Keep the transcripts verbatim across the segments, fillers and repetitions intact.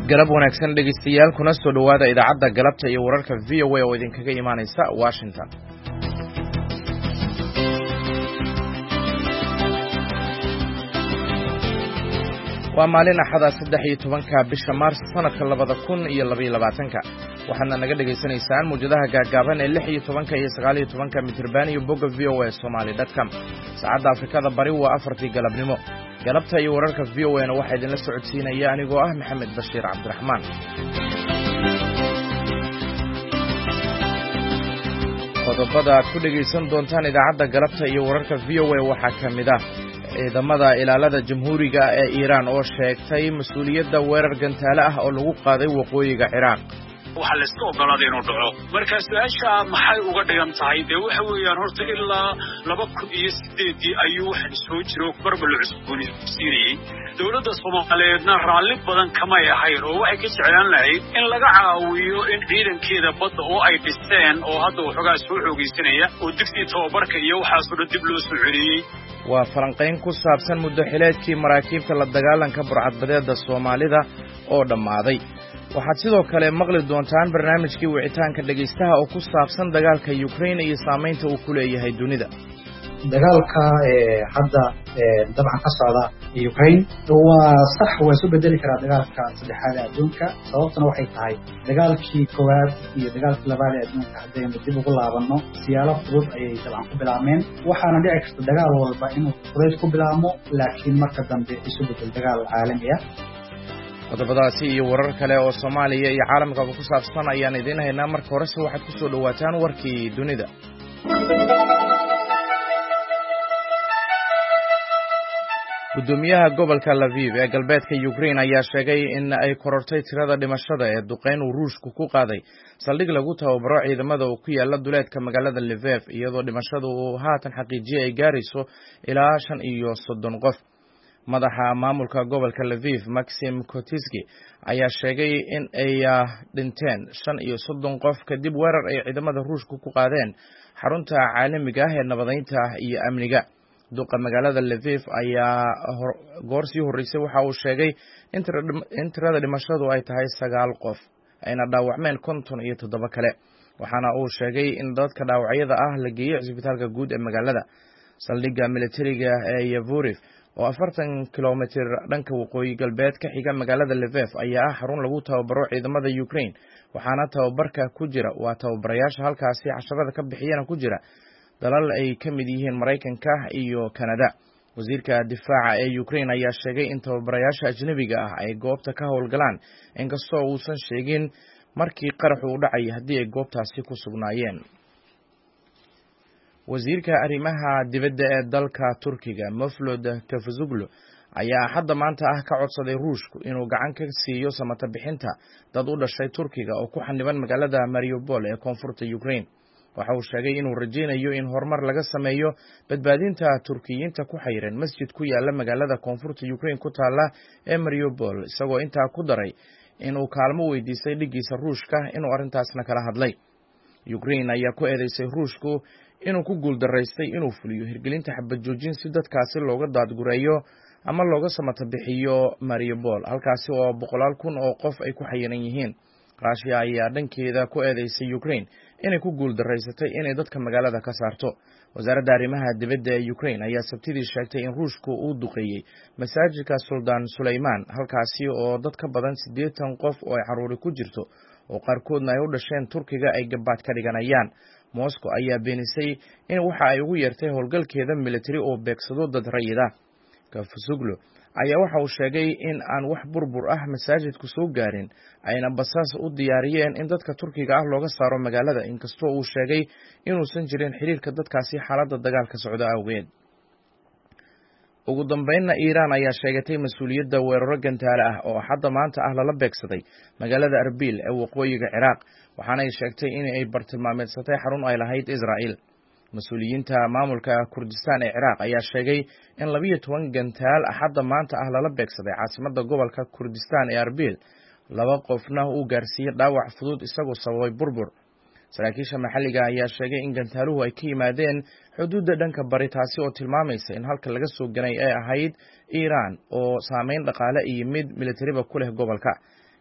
galab wanaagsan dhegeystayaal kuna soo dhawaada idaacadda galabta iyo wararka V O A oo idinkaga imaanaysa Washington. waa maalin axada saddex iyo tobanka bisha Maars sanadka labada kun iyo laba iyo labaatanka waxaana naga dhageysanaysaan muujadaha gaagaaban ee lix iyo tobanka iyo sagaal iyo tobanka mitirban iyo bogga v o a somali dot com. saacadda Afrikada bari waa afartii galabnimo. galabta iyo wararka V O A na waxa idin la socodsiinaya anigoo ah Maxamed Bashiir Cabdiraxmaan. qodobada aad ku dhegeysan doontaan idaacadda galabta iyo wararka V O A waxaa ka mid ah ciidamada ilaalada jamhuuriga ee Iiraan oo sheegtay mas'uuliyadda weerar gantaale ah oo lagu qaaday waqooyiga Ciraaq. waxa la iska ogolaaday inuu dhaco marka su'aasha maxay uga dhigan tahay de waxa weeyaan horta ilaa laba kun iyo siddeed ayuu wax soo jiro barbal cusboonaysiinayay dawladda Soomaaliyeedna raalli badan kama yahayn oo waxay ka jeclaan lahayd in laga caawiyo in ciidankeeda badda oo ay dhisteen oo hadda waxoogaa soo xoogaysanaya oo digsi tababarka iyo waxaas oo dib loo soo celiyay. waa falanqayn ku saabsan muddo xileedkii maraakiibta la dagaalanka burcadbadeedda Soomaalida oo dhammaaday. waxaad sidoo kale maqli doontaan barnaamijkii wicitaanka dhegaystaha oo ku saabsan dagaalka Ukraine iyo saamaynta uu ku leeyahay dunida. dagaalka hadda dabcan ka socda Ukraine waa sax waa soo bedeli karaa dagaalka saddexaad ee adduunka sababtuna waxay tahay dagaalkii koowaad iyo dagaalkii labaad ee adduunka haddaynu dib ugu laabanno siyaalo fudud ayay dabcan ku bilaabmeen waxaana dhici karta dagaal walba inuu fudud ku bilaabmo laakiin marka dambe isu bedel dagaal caalami ah. qodobadaasi iyo warar kale oo Soomaaliya iyo caalamkaba ku saabsan ayaan idin haynaa. marka horese waxaad ku soo dhawaataan warkii dunida. gudoomiyaha gobolka Lviv ee galbeedka Ukraine ayaa sheegay in ay korortay tirada dhimashada ee duqeyn uu Ruushku ku qaaday saldhig lagu tababaro ciidamada oo ku yaala duleedka magaalada Lviv iyadoo dhimashadu uu haatan xaqiijiyay ay gaarayso ilaa shan iyo soddon qof. madaxa maamulka gobolka Lviv Maxim Kotiski ayaa sheegay in ay dhinteen shan iyo soddon qof kadib weerar ay ciidamada Ruushku ku qaadeen xarunta caalamiga ah ee nabadeynta iyo amniga. duqa magaalada Lviv ayaa goorsii horeysay waxa uu sheegay in tirada dhimashadu ay tahay sagaal qof ayna dhaawacmeen konton iyo toddoba kale waxaana uu sheegay in dadka dhaawacyada ah la geeyay cisbitaalka guud ee magaalada. saldhigga militariga ee Yavoriv oo afartan kilomitir dhanka waqooyi galbeed ka xiga magaalada Lviv ayaa ah xarun lagu tababaro ciidamada Ukraine waxaana tababarka ku jira waa tababarayaasha halkaasi casharada ka bixiyana ku jira dalal ay ka mid yihiin Mareykanka iyo Canada. wasiirka difaaca ee Ukraine ayaa sheegay in tababarayaasha ajnabiga ah ay goobta ka howlgalaan inkastoo uusan sheegin markii qarax uu dhacay haddii ay goobtaasi ku sugnaayeen. wasiirka arrimaha dibadda ee dalka Turkiga Mevlut Cavusoglu ayaa hadda maanta ah ka codsaday Ruushku inuu gacan ka siiyo samata bixinta dad u dhashay Turkiga oo ku xaniban magaalada Mariupol ee koonfurta Ukraine. waxa uu sheegay inuu rajaynayo in horumar laga sameeyo badbaadinta Turkiyiinta ku xayran masjid ku yaala magaalada koonfurta Ukraine ku taala ee Mariupol isagoo intaa ku daray inuu kaalmo weydiistay dhigiisa Ruushka inuu arrintaasna kala hadlay. Ukraine ayaa ku eedeysay Ruushku inuu ku guuldaraystay inuu fuliyo hirgelinta xabad joojin si dadkaasi looga daadgureeyo ama looga samata bixiyo Mariupol halkaasi oo boqolaal kun oo qof ay ku xayiran yihiin. Russia ayaa dhankeeda ku eedeysay Ukraine inay ku guuldaraysatay inay dadka magaalada ka saarto. wasaaradda arrimaha dibadda ee Ukraine ayaa sabtidii sheegtay in Ruushku uu duqeeyay masaajidka Sultan Sulayman halkaasi oo dad ka badan siddeetan qof oo ay caruuri ku jirto oo qaarkoodna ay u dhasheen Turkiga ay gabaad ka dhiganayaan. Moscow ayaa beenisay in waxa ay ugu yeertay howlgalkeeda military oo beegsado dad rayid ah. Cavusoglu ayaa waxa uu sheegay in aan wax burbur ah masaajidku soo gaarin ayna basaas u diyaariyeen in dadka Turkiga ah looga saaro magaalada inkastoo uu sheegay inuusan jirin xiriirka dadkaasi xaaladda dagaalka socda awgeed. ugu dambeynna Iiraan ayaa sheegatay mas'uuliyadda weeraro gantaale ah oo hadda maanta ah lala beegsaday magaalada Arbil ee waqooyiga Ciraaq waxaana ay sheegtay in ay bartilmaameedsatay xarun ay lahayd Israa'iil. mas'uuliyiinta maamulka Kurdistan ee Ciraaq ayaa sheegay in laba iyo toban gantaal hadda maanta ah lala beegsaday caasimadda gobolka Kurdistan ee Arbil laba qofna uu gaarsiiyay dhaawac fudud isagoo sababay burbur. saraakiisha maxalliga ayaa sheegay in gantaaluhu ay ka yimaadeen xuduudda dhanka bari taasi oo tilmaamaysa in halka laga soo ganay ay ahayd Iiraan oo saameyn dhaqaale iyo mid militariba ku leh gobolka.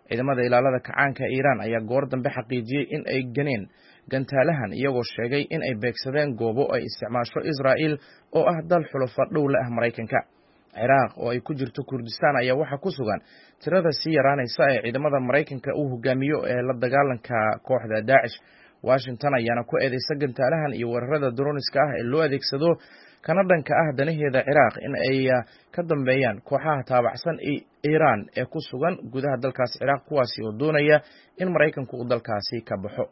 ciidamada ilaalada kacaanka Iiraan ayaa goor dambe xaqiijiyay in ay ganeen gantaalahan iyagoo sheegay in ay beegsadeen goobo ay isticmaasho Israa'iil oo ah dal xulafo dhow la ah Mareykanka. Ciraaq oo ay ku jirto Kurdistaan ayaa waxa ku sugan tirada si yaraanaysa ee ciidamada Mareykanka uu hogaamiyo ee la dagaalanka kooxda Daesh. Washington ayaana ku eedeysay gantaalahan iyo weerarada droniska ah ee loo adeegsado kana dhanka ah danaheeda Ciraaq in ay ka dambeeyaan kooxaha taabacsan Iiraan ee ku sugan gudaha dalkaas Ciraaq kuwaasi oo doonaya in Mareykanku uu dalkaasi ka baxo.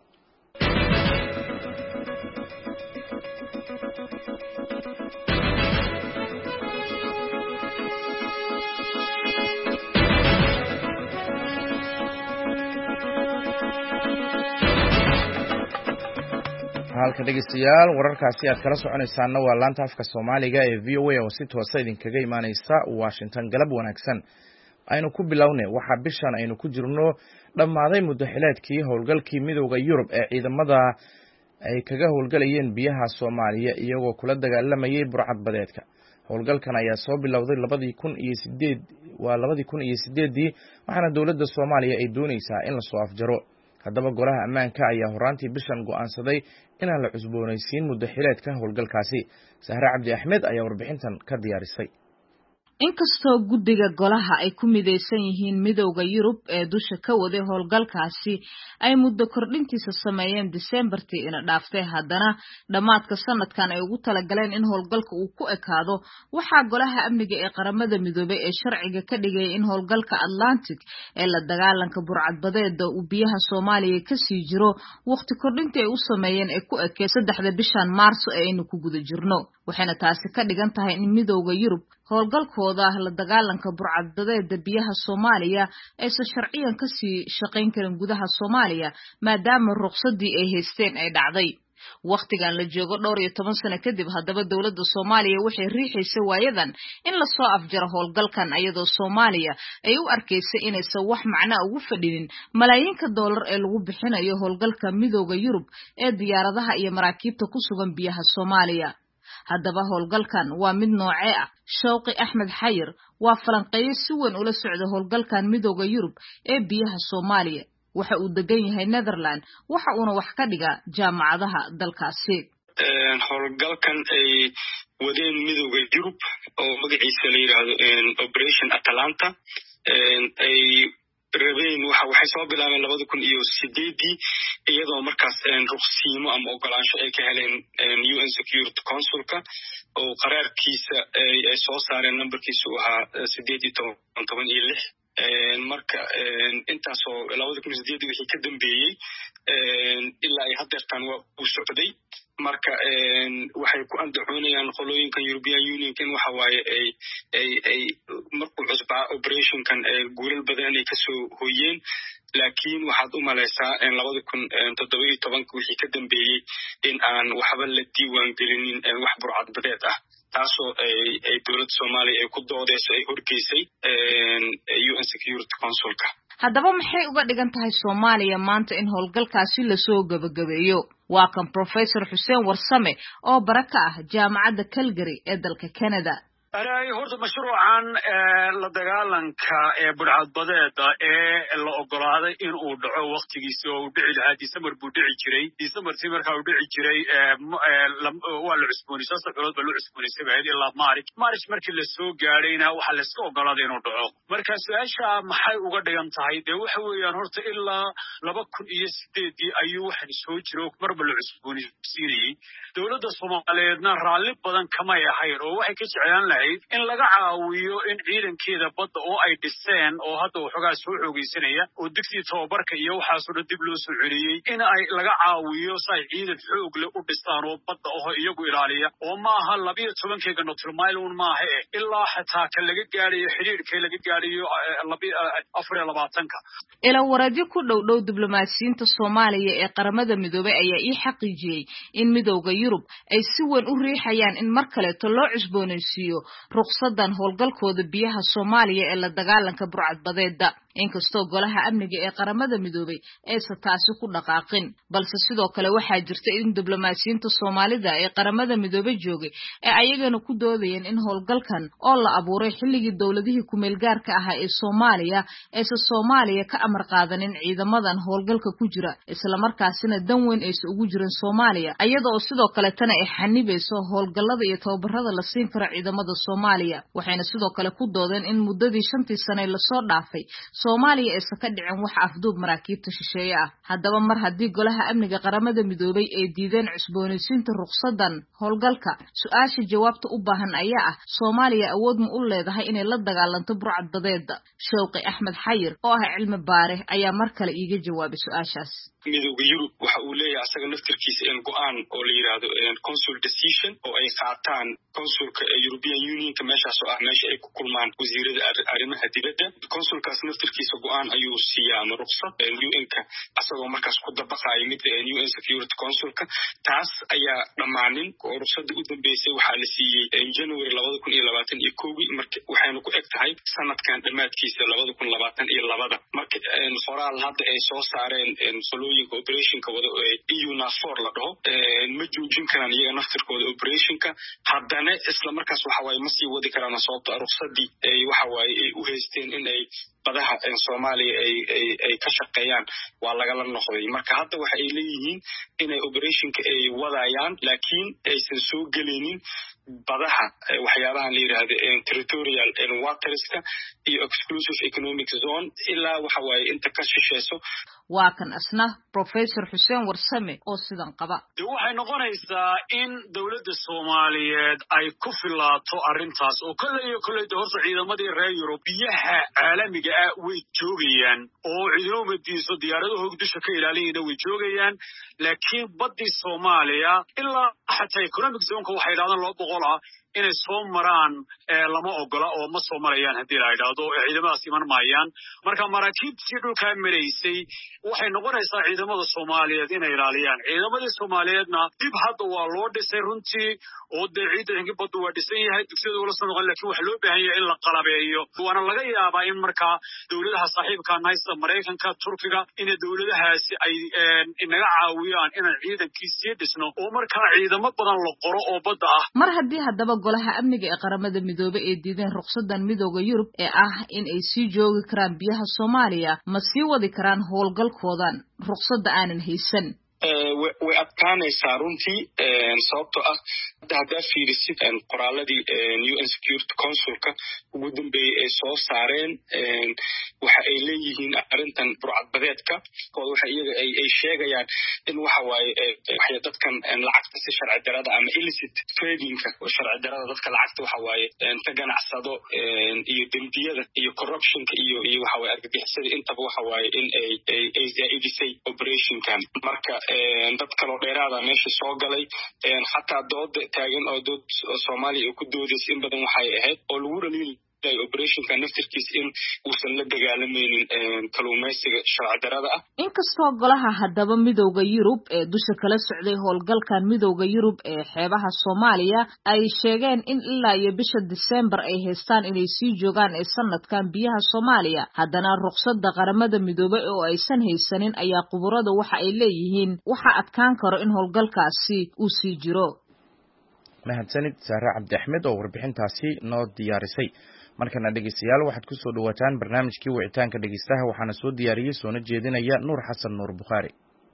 halka dhegeystayaal wararkaasi aad kala soconaysaan waa laanta afka Soomaaliga ee V O A oo si toos ah idinkaga imaanaysa Washington. galab wanaagsan aynu ku bilownay waxa bishan aynu ku jirno dhamaaday muddo xileedkii howlgalkii midowga Yurub ee ciidamada ay kaga howlgalayeen biyaha Soomaaliya iyagoo kula dagaalamayay burcad badeedka. howlgalkan ayaa soo bilowday labadii kun iyo sideed waa labadii kun iyo sideedii waxaana dawladda Soomaaliya ay doonaysaa in la soo afjaro. haddaba golaha ammaanka ayaa horaantii bishan go'aansaday inaan la cusboonaysiin muddo xileedka howlgalkaasi. Sahra Cabdi Axmed ayaa warbixintan ka diyaarisay. inkastoo guddiga golaha ay ku midaysan yihiin midowga Yurub ee dusha ka waday howlgalkaasi ay muddo kordhintiisa sameeyeen Decembertii ina dhaaftay, haddana dhamaadka sanadkan ay ugu talagaleen in howlgalka uu ku ekaado waxaa golaha amniga ee qaramada midoobay ee sharciga ka dhigay in howlgalka Atlantic ee la dagaalanka burcadbadeeda uu biyaha Soomaaliya ka sii jiro waqti kordhintii ay u sameeyeen ee ku ekay saddexda bishan Maarso ee aynu ku guda jirno. waxayna taasi ka dhigan tahay in midowga Yurub howlgalkooda la dagaalanka burcadbadeeda biyaha Soomaaliya aysan sharciyan ka sii shaqayn karin gudaha Soomaaliya maadaama ruqsadii ay haysteen ay dhacday. waqtigan la joogo dhowr iyo toban sano kadib, haddaba dawladda Soomaaliya waxay riixaysay waayadan in la soo afjaro howlgalkan iyadoo Soomaaliya ay u arkaysay inaysan wax macna ugu fadhinin malaayiinka dollar ee lagu bixinayo howlgalka midowga Yurub ee diyaaradaha iyo maraakiibta ku sugan biyaha Soomaaliya. haddaba howlgalkan waa mid noocee ah? Shawqi Axmed Xayir waa falanqeeye si weyn ula socda howlgalkan midowga Yurub ee biyaha Soomaaliya. waxa uu degan yahay Netherland, waxa uuna wax ka dhigaa jaamacadaha dalkaasi. howlgalkan ay wadeen midowga Yurub oo magaciisa la yiraahdo Operation Atalanta ay rabeen waxa waxay soo bilaabeen labada kun iyo sideedii iyadoo markaas ruqsiimo ama ogolaansho ay ka heleen U N Security Council-ka oo qaraarkiisa ay soo saareen numberkiisu ahaa sideed iyo toban iyo lix. marka intaas oo labada kun iyo sideedii wixii ka dambeeyay ilaa ay haddeertan waa u socday. marka waxay ku andacoonayaan qolooyinka European Union in waxa waaye ay ay ay markuu cusbaa operationkan guulal badan ay ka soo hooyeen, laakiin waxaad u malaysaa in labada kun toddoba iyo toban wixii ka dambeeyay in aan waxba la diiwaan gelinin wax burcad badeed ah, taasoo ay ay dawladda Soomaaliya ay ku doodayso ay horgeysay U N Security Council-ka. haddaba maxay uga dhigan tahay Soomaaliya maanta in howlgalkaasi la soo gabagabeeyo? waa kan Professor Xuseen Warsame oo baraka ah jaamacadda Calgary ee dalka Canada. أنا هرت مشروع عن لدجالنك برعبدات لا أقرأ هذا إن أودع وقت جيسو ودعي هذا ديسمبر بدعي جري ديسمبر سمر كا ودعي جري لم ولا عسبوني ساس الأولاد بلو عسبوني سبعة هذه الله مارك مارك مركز السوق جارينا وحل السوق قرا دين ودعو مركز إيش محي وقدر ينتهي ده وحوي هرت إلا لبكون يستدي أيوه واحد يسوي جروك مربل العسبوني سيري دولة الصومالية نرالب بدن كما يحيروا وحكي عيان له in laga caawiyo in ciidankeeda badda oo ay dhiseen oo hadda waxoogaa soo xoogeysanaya oo digsi tababarka iyo waxaas oo dib loo soo celiyay in ay laga caawiyo say ciidan xoog leh u dhistaan oo badda oo iyagu ilaaliya oo ma aha laba iyo toban keega Northmile un ma aha ilaa xataa ka laga gaariyo xiriirka laga gaariyo afar iyo labaatanka. ila waraadyo ku dhow dhow diblomaasiyiinta Soomaaliya ee qaramada midoobay ayaa ii xaqiijiyay in midowga Yurub ay si weyn u riixayaan in mar kale loo cusboonaysiiyo ruqsadan howlgalkooda biyaha Soomaaliya ee la dagaalanka burcadbadeeda. inkastoo golaha amniga ee qaramada midoobay aysan taasi ku dhaqaaqin balse sidoo kale waxaa jirta in diblomaasiyiinta Soomaalida ee qaramada midoobay joogay ee ayagana ku doodayeen in howlgalkan oo la abuuray xilligii dawladihii ku meel gaarka ahaa ee Soomaaliya aysan Soomaaliya ka amar qaadanin ciidamadan howlgalka ku jira isla markaasina dan weyn aysan ugu jirin Soomaaliya iyadoo sidoo kale tan ay xanibayso howlgallada iyo tababarada la siin karo ciidamada Soomaaliya waxayna sidoo kale ku doodeen in muddadii shantii sano la soo dhaafay Soomaaliya aysan ka dhicin wax afduub maraakiibta shisheeye ah haddaba mar haddii golaha amniga qaramada midoobay ay diideen cusboonaysiinta ruqsadan howlgalka su'aasha jawaabta u baahan ayaa ah Soomaaliya awood ma u leedahay inay la dagaalanto burcad badeeda Shawqi Axmed Xayir oo ah cilmi baare ayaa mar kale iiga jawaabay su'aashaas midowga Yurub waxa uu leeyahay asaga naftirkiisa in go'aan oo la yiraahdo consul decision oo ay qaataan consulka European Unionka meeshaas oo ah meesha ay ku kulmaan wasiirada arrimaha dibadda consulkaas naftirkiisa go'aan ayuu siyaa ama ruqsad U N-ka asagoo markaas ku dabaqay mid U N Security Councilka taas ayaa dhamaanin oo ruqsadda u dambeysay waxa la siiyay January laba kun iyo labaatan iyo kow markii waxayna ku eg tahay sanadkan dhamaadkiisa laba kun iyo labaatan iyo laba markii qoraal hadda ay soo saareen solooyinka operationka wada E U NAVFOR la dhaho ma joojin karaan iyaga naftirkooda operationka haddana isla markaas waxa waaye ma sii wadi karaan sababta ruqsaddii ay waxa waaye ay u haysteen in ay badaha ee Soomaaliya ay ay ay ka shaqeeyaan waa laga la noqday marka hadda waxa ay leeyihiin inay operationka ay wadayaan laakiin aysan soo galeynin badaha waxyaabaha la yiraahdo territorial and waterska iyo exclusive economic zone ilaa waxa waaye inta ka shisheeso waa kan asna Professor Hussein Warsame oo sidan qaba waxay noqonaysaa in dawladda Soomaaliyeed ay ku filaato arintaas oo kale iyo kale horta ciidamadii reer Yurub biyaha caalamiga ah way joogayaan oo ciidamadiisu diyaaradaha dusha ka ilaalinayna way joogayaan laakiin badii Soomaaliya ilaa xataa economic zone-ka waxay yiraahdaan laba boqol ah inay soo maraan lama ogola oo ma soo marayaan hadii la yiraahdo ciidamadaas iman maayaan marka maraakiibtii dhulka mareysay waxay noqonaysaa ciidamada Soomaaliyeed inay ilaaliyaan ciidamada Soomaaliyeedna dib hadda waa loo dhisay runtii oo ciidanka baddu waa dhisan yahay dugsiyada wala soo noqon laakiin waxa loo baahan yahay in la qalabeeyo waana laga yaabaa in marka dawladaha saaxiibka haysta Mareykanka Turkiga in dawladahaasi ay inaga caawiyaan in ciidankiisa dhisno oo marka ciidamo badan la qoro oo badda ah mar haddii haddaba golaha amniga ee qaramada midoobay ee diideen ruqsadan midowga Yurub ee ah in ay sii joogi karaan biyaha Soomaaliya ma sii wadi karaan howlgalkoodan ruqsadda aanan haysan way adkaanaysaa runtii sababtoo ah hadda fiirisid qoraaladii U N Security Councilka ugu dambeeyay ay soo saareen waxa ay leeyihiin arintan burcadbadeedka oo waxa iyaga ay sheegayaan in waxa waaye waxa dadkan lacagta si sharci darada ama illicit tradingka oo sharci darada dadka lacagta waxa waaye ka ganacsado iyo dembiyada iyo corruptionka iyo iyo waxa waaye argagixisada intaba waxa waaye in ay ay zaaidisay operationkan marka dad kale oo dheeraada meesha soo galay xataa dood taagan oo dood Soomaaliya ku doodayay in badan waxay ahayd oo lagu dhaliilay operationka naftirkiisa in uusan la dagaalameynin kalluumaysiga sharci darada ah inkastoo golaha haddaba midowga Yurub ee dusha kala socday howlgalkan midowga Yurub ee xeebaha Soomaaliya ay sheegeen in ilaa iyo bisha December ay haystaan inay sii joogaan ee sanadkan biyaha Soomaaliya haddana ruqsadda qaramada midoobay oo aysan haysanin ayaa quburada waxa ay leeyihiin waxa adkaan karo in howlgalkaasi uu sii jiro mahadsanid Sahra Cabdi Axmed oo warbixintaasi noo diyaarisay markana dhegeystayaal waxaad ku soo dhawaataan barnaamijkii wicitaanka dhegeystaha waxaana soo diyaariyay soona jeedinaya Nuur Xasan Nuur Bukhari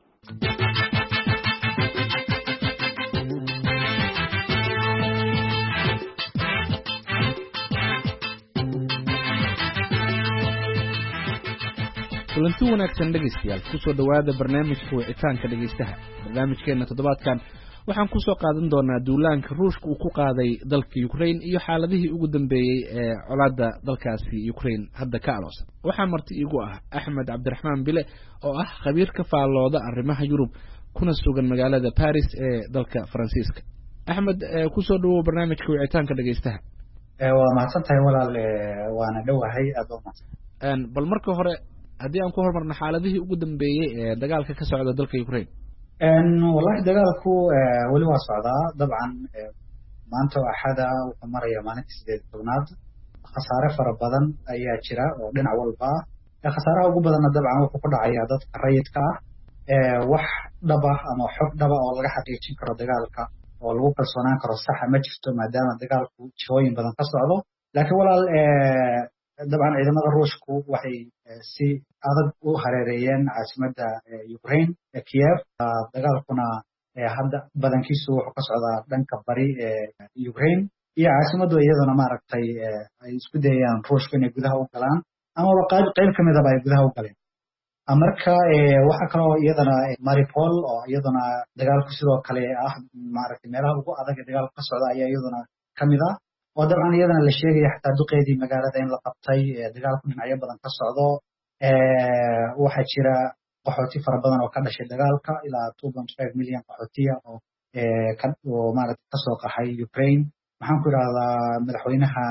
kulanti wanaagsan dhegeystayaal ku soo dhawaada barnaamijka wicitaanka dhegeystaha barnaamijkeena toddobaadkan waxaan ku soo qaadan doonaa duulaanka Ruushka uu ku qaaday dalka Ukraine iyo xaaladihii ugu dambeeyay ee colaadda dalkaasi Ukraine hadda ka aloosan waxaa marti iigu ah Axmed Cabdiraxmaan Bile oo ah khabiir ka faalooda arrimaha Yurub kuna sugan magaalada Paris ee dalka Faransiiska Axmed ku soo dhawow barnaamijka wicitaanka dhegeystaha waa mahadsantahay walaal waana dhowahay aad oo mahadsan bal marka hore haddii aan ku hormarno xaaladihii ugu dambeeyay ee dagaalka ka socda dalka Ukraine والله dagaalku wali waa socdaa dabcan maanta axada wuxuu marayaa maalintii sideed tobnaad khasaare fara badan ayaa jira oo dhinac walba khasaaraha ugu badanna dabcan wuxuu ku dhacayaa dadka rayidka ah wax dhaba ama xog dhaba oo laga xaqiijin karo dagaalka oo lagu kalsoonaan karo saxa ma jirto maadaama dagaalku jihooyin badan ka socdo laakiin walaal dabcan ciidamada ruushku waxay si adag u hareereeyeen caasimadda Ukraine ee Kiev dagaalkuna hadda badankiisu wuxuu ka socdaa dhanka bari ee Ukraine iyo caasimaddu iyadana maaragtay ay isku dayayaan ruushku inay gudaha u galaan ama qayb qayb ka mid ah ay gudaha u galeen marka waxa kale oo iyadana Mariupol oo iyadana dagaalku sidoo kale ah maaragtay meelaha ugu adag ee dagaalku ka socda ayaa iyadana kamid ah oo dabcan iyadana la sheegay xataa duqeydii magaalada in la qabtay dagaalku dhinacyo badan ka socdo waxa jira qaxooti fara badan oo ka dhashay dagaalka ilaa two point five milyan qaxootiya oo oo maaragtay ka soo qaxay Ukraine waxaan ku yiraahdaa madaxweynaha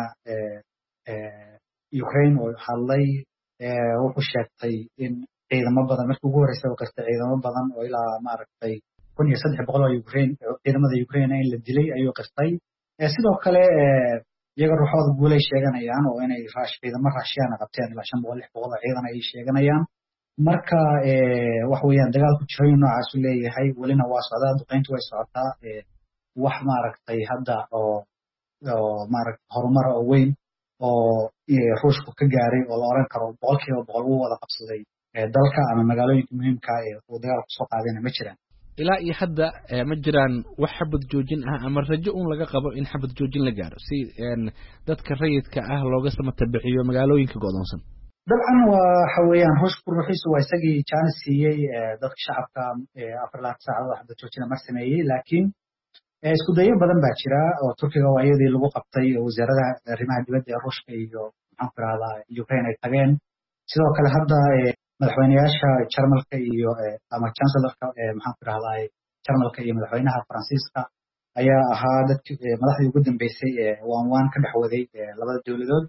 Ukraine oo hadlay wuxuu sheegtay in ciidamo badan markii ugu horeysay oo kasta ciidamo badan oo ilaa maaragtay kun iyo saddex boqol oo Ukraine ciidamada Ukraine in la dilay ayuu qastay sidoo kale iyaga ruuxooda guulay sheeganayaan oo inay raash ciidamo raashiyana qabteen ilaa shan boqol lix boqol oo ciidan ay sheeganayaan marka wax weeyaan dagaalku jihooyin noocaas u leeyahay welina waa socdaa duqeyntu way socotaa wax maaragtay hadda oo oo maaragtay horumar oo weyn oo ruushku ka gaaray oo la oran karo boqolkiiba boqol uu wada qabsaday dalka ama magaalooyinka muhiimka ah ee uu dagaalku soo qaadayna ma jiraan ilaa iyo hadda ma jiraan wax xabad joojin ah ama rajo un laga qabo in xabad joojin la gaaro si dadka rayidka ah looga samata bixiyo magaalooyinka go'doonsan dabcan waxa weeyaan ruushku ruuxiisu waa isagii jaanis siiyey dadka shacabka afar labaatan saacadood xabad joojina mar sameeyey laakiin isku dayo badan baa jira oo Turkiga waa iyadii lagu qabtay wasaaradaha arrimaha dibadda ee Ruushka iyo maxaan ku raahdaa Ukraine ay tageen sidoo kale hadda madaxweynayaasha Jarmalka iyo ama chancellorka maxaan ku raahdaa Jarmalka iyo madaxweynaha Faransiiska ayaa ahaa dadkii madaxdii ugu dambeysay ee waan waan ka dhaxwaday labada dawladood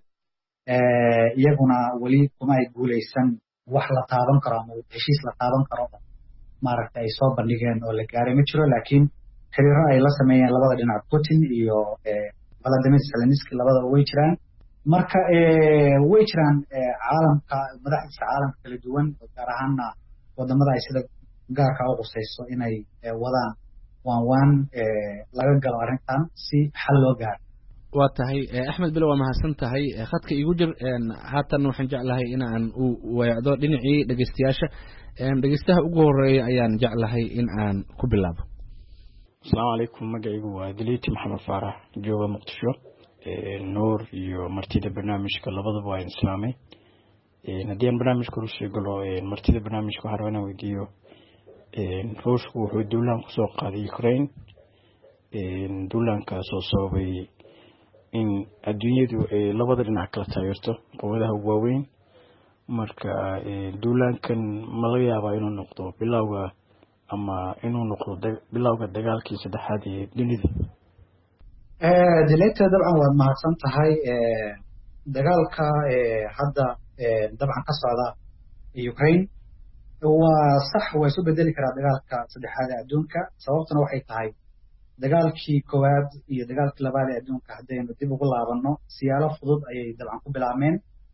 iyaguna weli kuma ay guuleysan wax la taaban karo ama heshiis la taaban karo maaragtay ay soo bandhigeen oo la gaaray ma jiro laakiin xiriiro ay la sameeyeen labada dhinac Putin iyo Vladimir Zelensky labada way jiraan marka way jiraan caalamka madaxda caalamka kala duwan gaar ahaan wadamada ay sida gaarka u qusayso inay wadaan waan waan laga galo arrintan si xal loo gaaro waa tahay Axmed Bilo waa mahadsan tahay khadka igu jir haatan waxaan jeclahay in aan u wayacdo dhinacii dhageystayaasha dhageystaha ugu horeeya ayaan jeclahay in aan ku bilaabo السلام عليكم مجايب ودليتي محمد فارح جوا مقدشو نور يو مرتدى برنامج كلا بضب وين إسلامي نديان برنامج كروش يقولوا مرتدى برنامج كهربنا ويديو روش هو دولان سوق هذه يوكرين دولان كاسو صوبي إن الدنيا دو لبضرنا عقل تايرتو قوله هو وين مركا دولان كان مليا باينو نقطة بلاوة ama inuu noqdo bilowga dagaalkii saddexaad ee dunida ee dileeta dabcan waa mahadsan tahay ee dagaalka ee hadda ee dabcan ka socda Ukraine waa sax waa isu bedeli karaa dagaalka saddexaad ee adduunka sababtuna waxay tahay dagaalkii koowaad iyo dagaalkii labaad ee adduunka haddaynu dib ugu laabano siyaalo fudud ayay dabcan ku bilaabmeen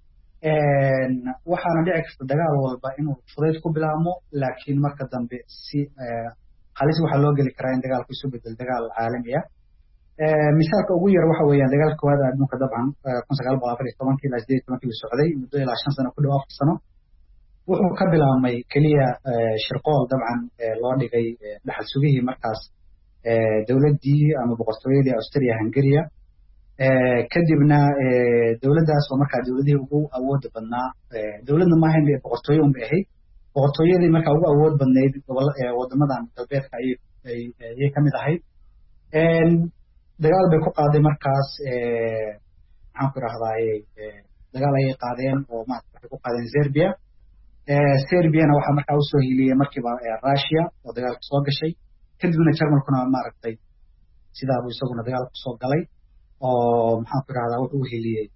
waxaana dhici karta dagaal walba inuu fudayd ku bilaabmo laakiin marka dambe si halis waxaa loo geli karaa in dagaalku isu bedel dagaal caalami ah misaalka ugu yar waxa weeyaan dagaalka koowaad ee adduunka dabcan kun sagaal boqol afar iyo tobankii ilaa sideed iyo tobankii uu socday muddo ilaa shan sano ku dhow afar sano wuxuu ka bilaabmay keliya shirqool dabcan loo dhigay dhaxal sugihii markaas dowladdii ama boqortooyadii Austria Hungary kadibna dawladdaas oo markaa dawladihii ugu awoodda badnaa dawladna ma ahayn boqortooyo un bay ahayd boqortooyadii markaa ugu awood badnayd wadamadan galbeedka ayay ka mid ahayd dagaal bay ku qaaday markaas maxaan ku idhahdaay dagaal ayay qaadeen oo maarata waxay ku qaadeen Serbia Serbiana waxaa markaa usoo hiliyey markiiba Russia oo dagaalka soo gashay kadibna Jarmalkuna maaragtay sidaa buu isaguna dagaalka kusoo galay oo maxaan ku idhahdaa wuxuu u heliyey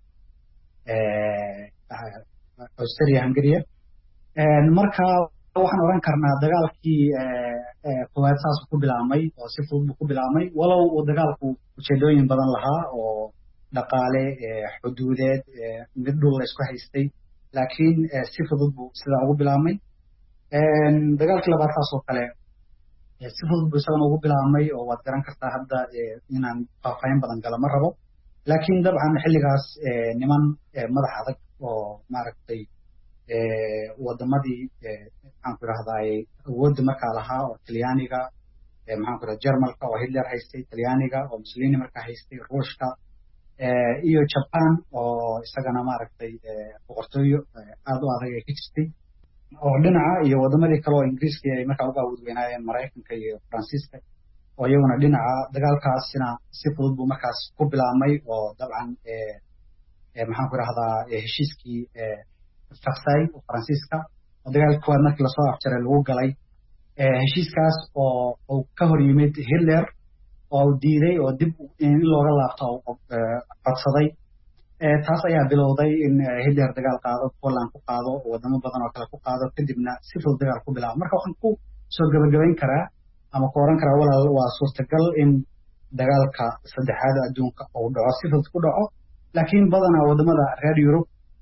Austria Hungary marka waxaan oran karnaa dagaalkii koowaad saas ku bilaabmay oo si fudud ku bilaabmay walow uu dagaalku ujeedooyin badan lahaa oo dhaqaale xuduudeed mid dhul la isku haystay laakiin si fudud buu sidaa ugu bilaabmay dagaalkii labaad taas oo kale si fudud buu isagana ugu bilaabmay oo waad garan kartaa hadda inaan faahfaahin badan gala ma rabo laakiin dabcan xilligaas niman madax adag oo maaragtay wadamadii maxaan ku idhahdaay awoodda markaa lahaa oo talyaaniga maxaan ku idhahda jarmalka oo hitler haystay talyaaniga oo mussolini markaa haystay ruushka iyo japan oo isagana maaragtay boqortooyo aad u adag ay ka jirtay oo dhinaca iyo wadamadii kale oo ingiriiska ay markaa uga awood weynaayeen maraykanka iyo faransiiska oo iyaguna dhinaca dagaalkaasina si fudud buu markaas ku bilaabmay oo dabcan maxaan ku idhahdaa heshiiskii Versailles oo faransiiska oo dagaalkii koowaad markii lasoo afjaray lagu galay heshiiskaas oo uu ka hor yimid Hitler oo diiday oo dib in looga laabto codsaday taas ayaa bilowday in Hitler dagaal qaado Poland ku qaado wadamo badan oo kale ku qaado kadibna si fudud dagaal ku bilaabo marka waxaan ku soo gabagabayn karaa ama ku oran karaa walaal waa suurtagal in dagaalka saddexaad adduunka uu dhaco si fudud ku dhaco laakiin badanaa wadamada reer Yurub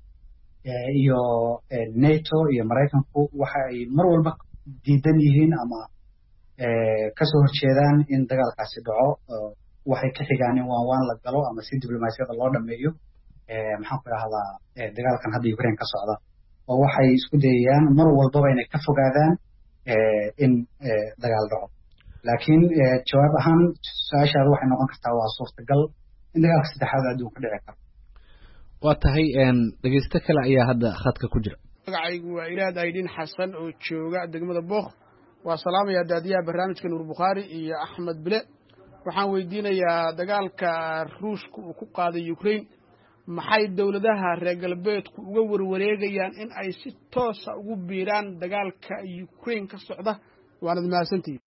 iyo NATO iyo Maraykanku waxa ay mar walba diidan yihiin ama kasoo horjeedaan in dagaalkaasi dhaco waxay ka xigaan in waan waan la galo ama si diblomaasiyada loo dhameeyo maxaan ku idhahdaa dagaalkan hadda Ukraine ka socda oo waxay isku dayayaan mar walbaba inay ka fogaadaan in dagaal dhaco laakiin jawaab ahaan su-aashaada waxay noqon kartaa waa suurtagal in dagaalka saddexaad adduunka dhici karo waa tahay dhegeysto kale ayaa hadda khadka ku jira magacaygu waa ilaad aydin xasan oo jooga degmada book waa salaamaya daadiyaha barnaamijka nuur bukhaari iyo axmed bile waxaan weydiinayaa dagaalka ruushka uu ku qaaday Ukraine maxay dawladaha reer galbeedku uga warwareegayaan in ay si toosa ugu biiraan dagaalka Ukraine ka socda waanad mahadsantihiin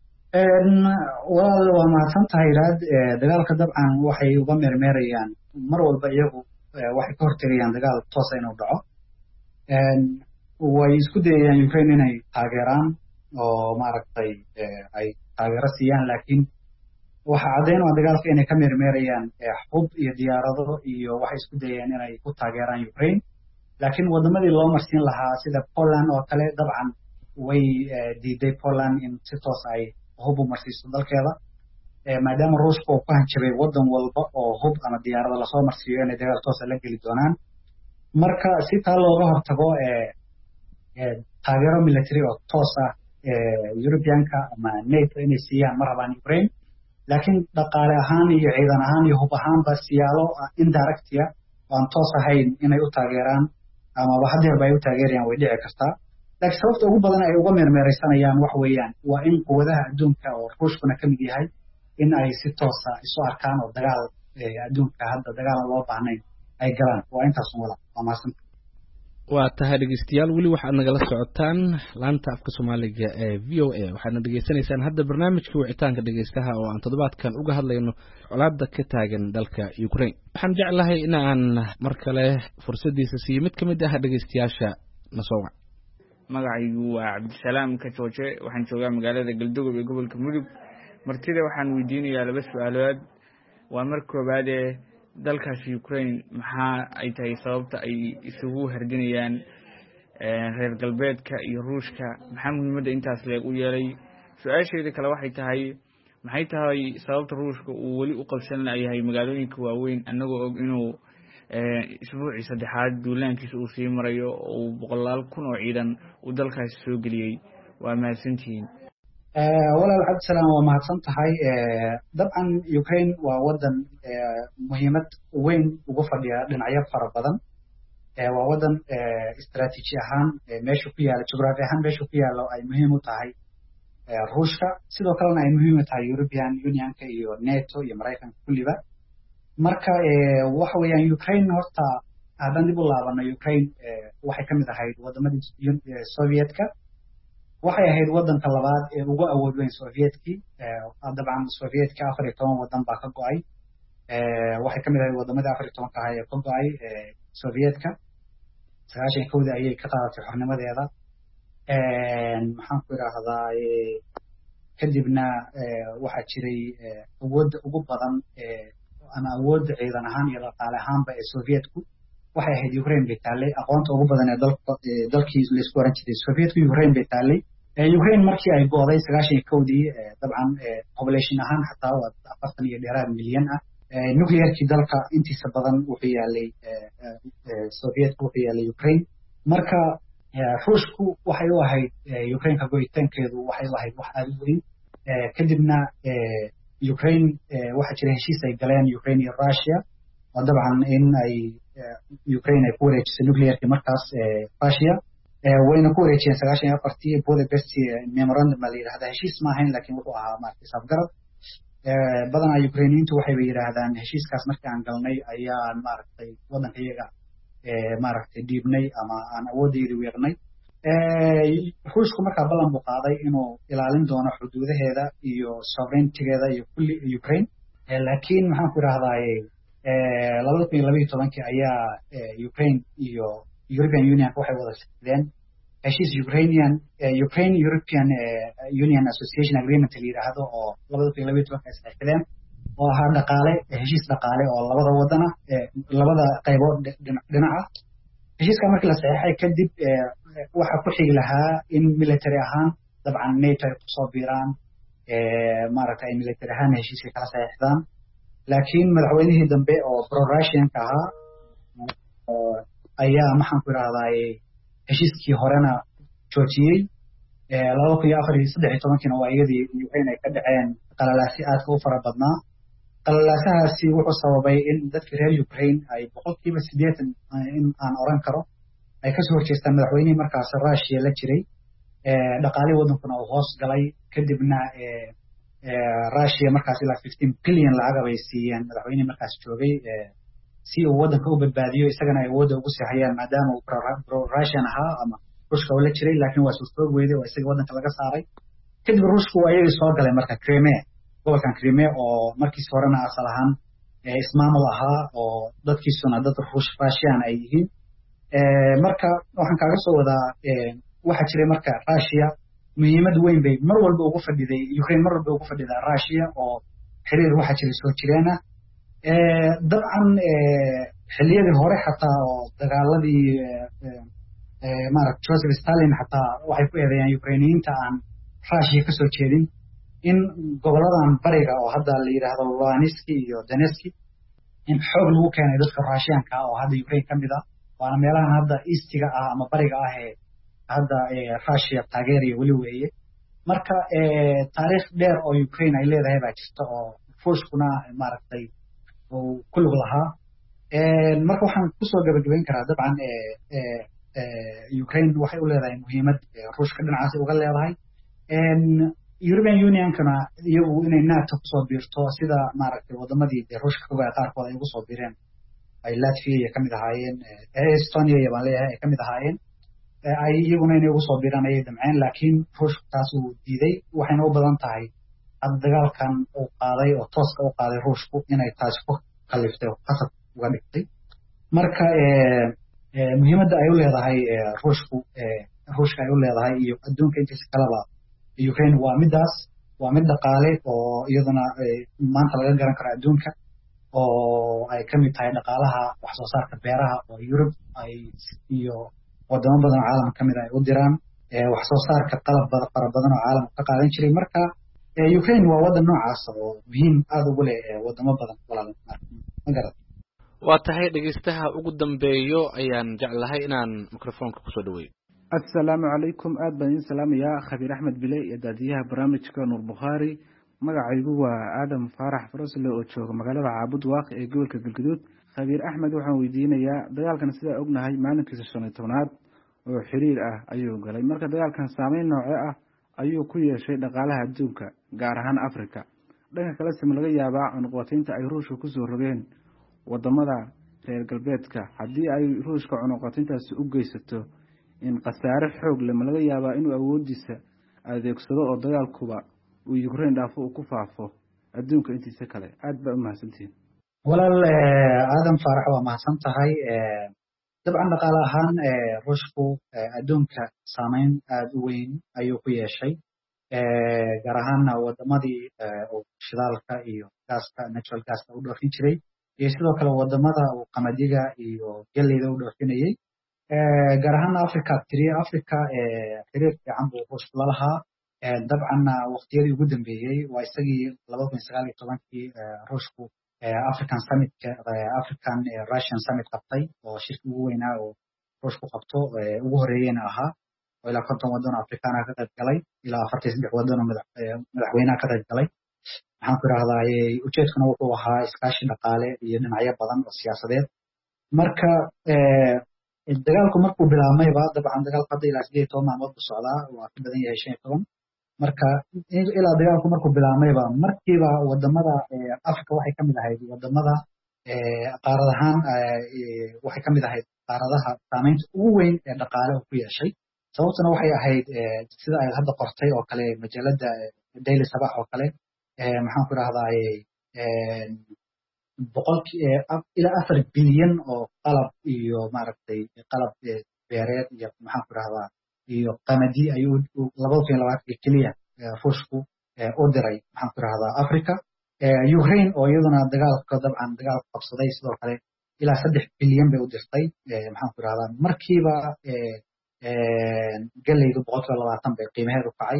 walaal waa mahadsan tahay raad dagaalka dabcan waxay uga meermeerayaan mar walba iyagu waxay ka hortegayaan dagaal toosa inuu dhaco way isku dayayaan Ukraine inay taageeraan oo maaragtay ay taageero siiyaan laakiin waxa caddayn oo dagaalka inay ka meermeerayaan xub iyo diyaarado iyo waxay isku dayayaan inay ku taageeraan Ukraine laakiin wadamadii loo marsiin lahaa sida Poland oo kale dabcan way diiday Poland in si toos ay hub u marsiiso dalkeeda maadaama ruushka uu ku hanjabay wadan walba oo hub ama diyaarado lasoo marsiiyo inay dagaal toosa la geli doonaan marka si taa looga hortago taageero military oo toos ah Europeanka ama NATO inay siiyaan ma rabaan Ukraine laakiin dhaqaale ahaan iyo ciidan ahaan iyo hub ahaanba siyaalo indirectia oo aan toos ahayn inay u taageeraan amaba hadeerba ay u taageerayaan way dhici kartaa laakiin sababta ugu badan ay uga meermeeraysanayaan wax weeyaan waa in quwadaha adduunka oo ruushkuna ka mid yahay in ay si toosa isu arkaan oo dagaal adduunka hadda dagaalan loo baahnayn ay galaan waa intaas wala waa mahadsan waa tahay dhegeystayaal weli waxaad nagala socotaan laanta afka Soomaaliga ee V O A waxaadna dhageysanaysaan hadda barnaamijka wicitaanka dhegeystaha oo aan toddobaadkan uga hadlayno colaadda ka taagan dalka Ukraine waxaan jeclahay in aan mar kale fursadiisa siiyo mid ka mid ah dhegeystayaasha na soo wac magacaygu waa Cabdisalaam ka jooje waxaan joogaa magaalada Galdogob ee gobolka Mudug martida waxaan weydiinayaa laba su'aalood waa marka koobaad ee dalkaas Ukraine maxaa ay tahay sababta ay isugu hardinayaan reer galbeedka iyo ruushka maxaa muhiimadda intaas leeg u yeelay su'aasheeda kale waxay tahay maxay tahay sababta ruushka uu weli u qabsan yahay magaalooyinka waaweyn anagoo og inuu isbuucii saddexaad duulaankiisa uu sii marayo oo boqolaal kun oo ciidan uu dalkaasi soo geliyay waa mahadsantihiin walaal Cabdisalaam waa mahadsan tahay dabcan Ukraine waa wadan muhiimad weyn ugu fadhiya dhinacyo fara badan waa wadan istaraatiiji ahaan meesha ku yaala jugraafi ahaan meesha ku yaala ay muhiim u tahay ruushka sidoo kalena ay muhiim u tahay European Unionka iyo NATO iyo Maraykanka kulliba marka waxa weeyaan Ukraine horta haddaan dib u laabano Ukraine waxay ka mid ahayd wadamadii Sovietka waxay ahayd wadanka labaad ee ugu awood weyn Sovietkii dabcan Sovietka afar iyo toban wadan baa ka go'ay waxay ka mid ahayd wadamadii afar iyo tobanka ahaa ee ka go'ay Sovietka sagaashan iyo kowdii ayay ka qaadatay xornimadeeda maxaan ku idhaahdaa kadibna waxaa jiray awoodda ugu badan ama awoodda ciidan ahaan iyo dhaqaale ahaanba ee Sovietku waxay ahayd Ukraine bay taallay aqoonta ugu badan ee dalka dalkii la isku oran jiray Soviet Ukraine bay taallay Ukraine markii ay go'day sagaashan iyo kowdii dabcan population ahaan xataa waa afartan iyo dheeraad milyan ah nuclearkii dalka intiisa badan wuxuu yaalay Soviet wuxuu yaalay Ukraine marka Ruushku waxay u ahayd Ukraine ka go'itaankeedu waxay u ahayd wax aad u weyn kadibna Ukraine waxa jira heshiis ay galeen Ukraine iyo Russia oo dabcan in ay Ukraine ay ku wareejisay nuclearkii markaas Russia wayna ku wareejiyeen sagaashan iyo afartii Budapest memorandum la yiraahdo heshiis ma ahayn laakiin wuxuu ahaa markii safgarad badanaa Ukrainiyiintu waxay yiraahdaan heshiiskaas markii aan galnay ayaan maaragtay wadanka iyaga maaragtay dhiibnay ama aan awoodeedii weeqnay Ruushku markaa ballan buu qaaday inuu ilaalin doono xuduudaheeda iyo sovereignty-geeda iyo kulli Ukraine laakiin maxaan ku yiraahdaa labada kun iyo laba iyo tobankii ayaa Ukraine iyo European Union waxay wada saxiixdeen heshiis Ukrainian Ukraine European Union Association Agreement la yiraahdo oo labada kun iyo laba iyo tobankii ay saxiixdeen oo ahaa dhaqaale heshiis dhaqaale oo labada wadana labada qaybood dhinaca heshiiska markii la saxiixay kadib waxa ku xigi lahaa in military ahaan dabcan NATO ay kusoo biiraan maaragtay ay military ahaan heshiiska kala saxiixdaan laakiin madaxweynihii dambe oo pro-Russian-ka ahaa ayaa maxaan ku yiraahdaa heshiiskii horena joojiyey laba kun iyo afar iyo saddex iyo tobankiina waa iyadii Ukraine ay ka dhaceen qalalaasi aadka u fara badnaa qalalaasahaasi wuxuu sababay in dadka reer Ukraine ay boqolkiiba siddeetan in aan oran karo ay ka soo horjeestaan madaxweynihii markaas Russia la jiray dhaqaalihii wadankuna uu hoos galay kadibna Russia markaas ilaa fifteen billion lacag bay siiyeen madaxweynihii markaas joogay si uu wadanka u badbaadiyo isagana ay awoodda ugu saxayaan maadaama uu pro-Russian ahaa ama Ruushka uu la jiray laakiin waa suurtoog weyday oo isaga wadanka laga saaray kadib Ruushku waa ayay soo galay marka Crimea gobolkan Crimea oo markiis horena asal ahaan ismaamul ahaa oo dadkiisuna dad Russian ay yihiin marka waxaan kaaga soo wadaa waxa jiray marka Russia muhiimad weyn bay mar walba ugu fadhiday Ukraine mar walba ugu fadhiday Russia oo xiriir waxa jiray soo jireena dabcan xilliyadii hore xataa oo dagaaladii maaragtay Joseph Stalin xataa waxay ku eedeeyaan Ukrainiyiinta aan Russia ka soo jeedin in goboladan bariga oo hadda la yiraahdo Luhansk iyo Donetsk in xoog lagu keenay dadka Russian-ka oo hadda Ukraine ka mid ah waana meelahan hadda eastiga ah ama bariga ah ee hadda Russia taageeriyo weli weeye marka taariikh dheer oo Ukraine ay leedahay baa jirta oo Ruushkuna maaragtay oo kulug lahaa marka waxaan ku soo gabagabayn karaa dabcan Ukraine waxay u leedahay muhiimad Ruushka dhinacaas uga leedahay European Union-kana iyagu inay NATO ku soo biirto sida maaragtay wadamadii Ruushka ka qaarkood ay ugu soo biireen ay Latvia ka mid ahaayeen Estonia iyo baan leeyahay ay ka mid ahaayeen ay iyaguna inay ugu soo biiraan ayay damceen laakiin Ruushku taas uu diiday waxayna u badan tahay hadda dagaalkan uu qaaday oo tooska u qaaday Ruushku inay taas ku kaliftay oo qasab uga dhigtay marka muhiimadda ay u leedahay Ruushku Ruushka ay u leedahay iyo adduunka intiisa kalaba Ukraine waa midaas waa mid dhaqaale oo iyaduna maanta laga garan karo adduunka oo ay ka mid tahay dhaqaalaha wax soo saarka beeraha oo Europe ay iyo wadamo badan oo caalamka ka mid ah ay u diraan wax soo saarka qalab fara badan oo caalamka ka qaadan jiray marka Ukraine waa wadan noocaas oo muhiim aad ugu leh wadamo badan walaalnimo ma garad waa tahay dhageystaha ugu dambeeyo ayaan jeclahay inaan mikrofoonka ku soo dhaweeyo assalaamu calaykum aad baan idin salaamayaa khabiir axmed bile iyo daadiyaha barnaamijka nuur bukhaari magacaygu waa aadam faarax farosle oo jooga magaalada caabud waaq ee gobolka galgaduud khabiir axmed waxaan weydiinayaa dagaalkan sidaa ognahay maalinkiisa shan iyo tobnaad oo xiriir ah ayuu galay marka dagaalkan saameyn noocee ah ayuu ku yeeshay dhaqaalaha adduunka gaar ahaan Afrika dhanka kale sim laga yaabaa cunuqateynta ay Ruushka ku soo rogeen wadamada reer galbeedka haddii ay Ruushka cunuqateyntaasi u geysato in qasaare xoog leh laga yaabaa inuu awoodiisa adeegsado oo dagaalkuba uu Ukraine dhaafo uu ku faafo adduunka intiisa kale aad baa u mahadsantihiin walaal aadam faarax waa mahadsan tahay dabcan dhaqaale ahaan Ruushku adduunka saameyn aad u weyn ayuu ku yeeshay gaar ahaan wadamadii oo shidaalka iyo gaaska natural gaska u dhoofin jiray iyo sidoo kale wadamada uu qamadiga iyo galleyda u dhoofinayay gaar ahaan africa tiri africa xiriir fiican buu ruushku la lahaa dabcanna waqtiyadii ugu dambeeyey waa isagii laba kun sagaal iyo tobankii ruushku african summitka african russian summit qabtay oo shirki ugu weynaa oo ruushku qabto ugu horeeyeyna ahaa oo ilaa konton waddan afrikaana ka qayb galay ilaa afartan saddex waddan oo madaxweynaha ka qayb galay waxaan ku idhahdaa ujeedkuna wuxuu ahaa iskaashi dhaqaale iyo dhinacyo badan oo siyaasadeed marka dagaalku markuu bilaabmayba dabcan dagaalku hadda ilaa sideed iyo toban maalmood buu socdaa waa ka badan yahay shan iyo toban marka ilaa dagaalku markuu bilaabmayba markiiba wadamada africa waxay kamid ahayd wadamada qaarad ahaan waxay kamid ahayd qaaradaha saameynta ugu weyn ee dhaqaale uu ku yeeshay sababtuna waxay ahayd sida ay hadda qortay oo kale majaalada daily sabax oo kale maxaan ku idhahdaa boqolkii ilaa afar bilyan oo qalab iyo maaragtay qalab beereed iyo maxaan ku idhahdaa iyo qamadi ayuu labada kun iyo labaatanka keliya ruushku u diray maxaan ku idhahdaa africa ukraine oo iyaduna dagaalka dabcan dagaalka qabsaday sidoo kale ilaa saddex bilyan bay u dirtay maxaan ku idhahdaa markiiba galleydu boqolkiiba labaatan bay qiimaheedu kacay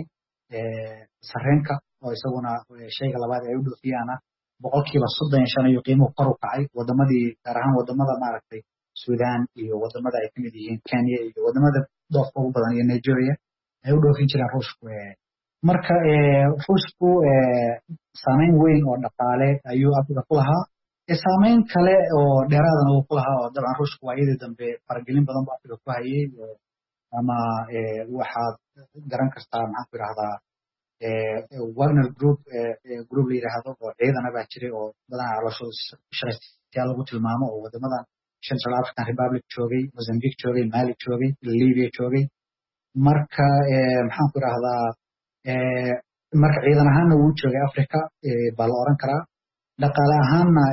sarreenka oo isaguna shayga labaad ay u dhoofiyaana boqolkiiba soddon iyo shan ayuu qiimuhu kor u kacay wadamadii gaar ahaan wadamada maaragtay sudan iyo wadamada ay kamid yihiin kenya iyo wadamada doofka ugu badan iyo nigeria ay u dhoofin jireen ruushku marka ruushku saameyn weyn oo dhaqaale ayuu africa ku lahaa saameyn kale oo dheeraadana uu ku lahaa oo dabcan ruushku waa iyadii dambe faragelin badan buu africa ku hayay ama waxaad garan kartaa maxaan ku idhahdaa wagner group group la yidhaahdo oo ciidana baa jiray oo badanaa calooshooda shaqaystayaal lagu tilmaamo oo wadamadan central african republic joogay mozambique joogay mali joogay libya joogay marka maxaan ku idhahdaa marka ciidan ahaanna wuu joogay africa baa la oran karaa dhaqaale ahaanna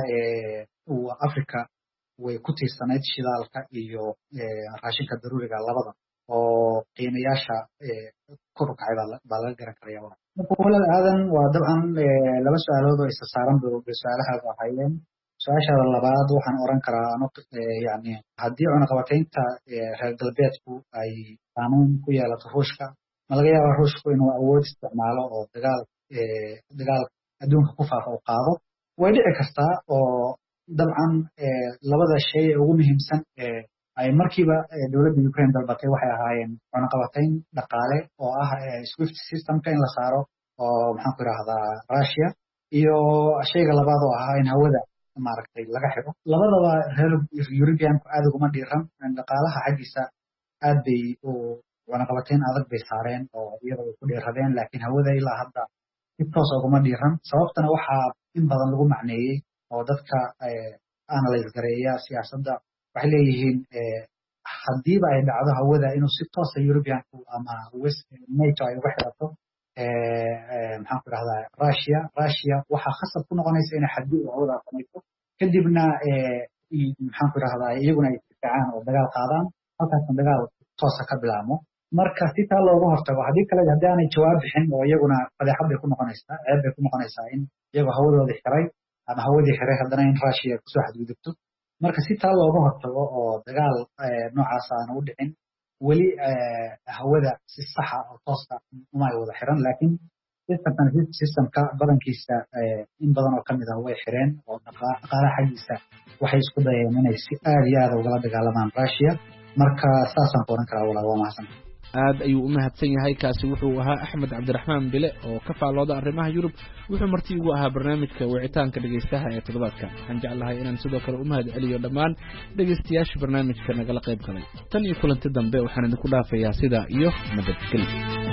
africa way ku tiirsanayd shidaalka iyo raashinka daruuriga labada oo qiimayaasha kor u kacay baa laga garan karaya marka walal aadan waa dabcan laba su-aalood oo isa saaran bay su-aalahaas ahayeen su-aashaada labaad waxaan oran karaa yani haddii cunaqabataynta reer galbeedku ay saameyn ku yeelato ruushka ma laga yaabaa ruushku inuu awood isticmaalo oo dagaal dagaal adduunka ku faafa u qaado way dhici kartaa oo dabcan labada shay ee ugu muhiimsan ay markiiba dowladda Ukraine dalbatay waxay ahaayeen cunaqabatayn dhaqaale oo ah Swift systemka in la saaro oo maxaan ku idhahdaa Russia iyo shayga labaad oo ah in hawada maaragtay laga xiro labadaba reer European-ku aad uguma dhiiran dhaqaalaha xaggiisa aad bay u cunaqabatayn adag bay saareen oo iyada ay ku dhiiradeen laakiin hawada ilaa hadda si toos uguma dhiiran sababtana waxaa in badan lagu macneeyey oo dadka analyze gareeya siyaasadda waxay leeyihiin haddiiba ay dhacdo hawada inuu si toosa European-ku ama NATO ay uga xirato maxaan ku idhahdaa Russia Russia waxaa khasab ku noqonaysa inay xadgudub hawada samayso kadibna maxaan ku idhahdaa iyaguna ay isdifacaan oo dagaal qaadaan halkaasna dagaal toosa ka bilaabmo marka si taa looga hortago haddii kale haddii aanay jawaab bixin oo iyaguna fadeexad bay ku noqonaysaa ceeb bay ku noqonaysaa in iyagoo hawadooda xiray ama hawadii xiray haddana in Russia kusoo xadgudubto marka si taa looga hortago oo dagaal noocaas aan u dhicin weli hawada si saxa oo tooska uma ay wada xiran laakiin systemkan systemka badankiisa in badan oo kamid ah way xireen oo dhaqaalaha xaggiisa waxay isku dayeen inay si aad iyo aad ugala dagaalamaan Russia marka saasaan ku oran karaa walaal waa mahadsan aad ayuu u mahadsan yahay kaasi wuxuu ahaa Axmed Cabdiraxmaan Bile oo ka faalooda arrimaha Yurub wuxuu martii ugu ahaa barnaamijka wicitaanka dhageystaha ee toddobaadkan waxaan jeclahay inaan sidoo kale u mahad celiyo dhammaan dhageystayaasha barnaamijka nagala qayb galay tan iyo kulanti dambe waxaan idinku dhaafayaa sidaa iyo nabadgelyo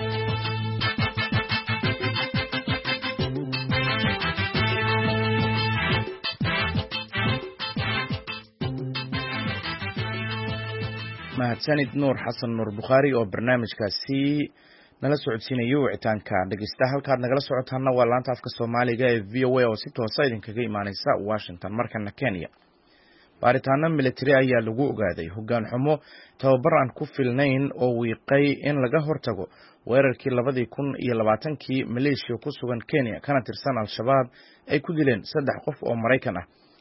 mahadsanid nuur xasan nuur bukhaari oo barnaamijkaasi nala socodsiinayo wicitaanka dhegeysta halkaad nagala socotaana waa laanta afka soomaaliga ee v o a oo si toosa idinkaga imaaneysa washington markana kenya baaritaano military ayaa lagu ogaaday hoggaan xumo tababar aan ku filnayn oo wiiqay in laga hortago weerarkii labadii kun iyo labaatankii maleeshiya ku sugan kenya kana tirsan al-shabaab ay ku dileen saddex qof oo maraykan ah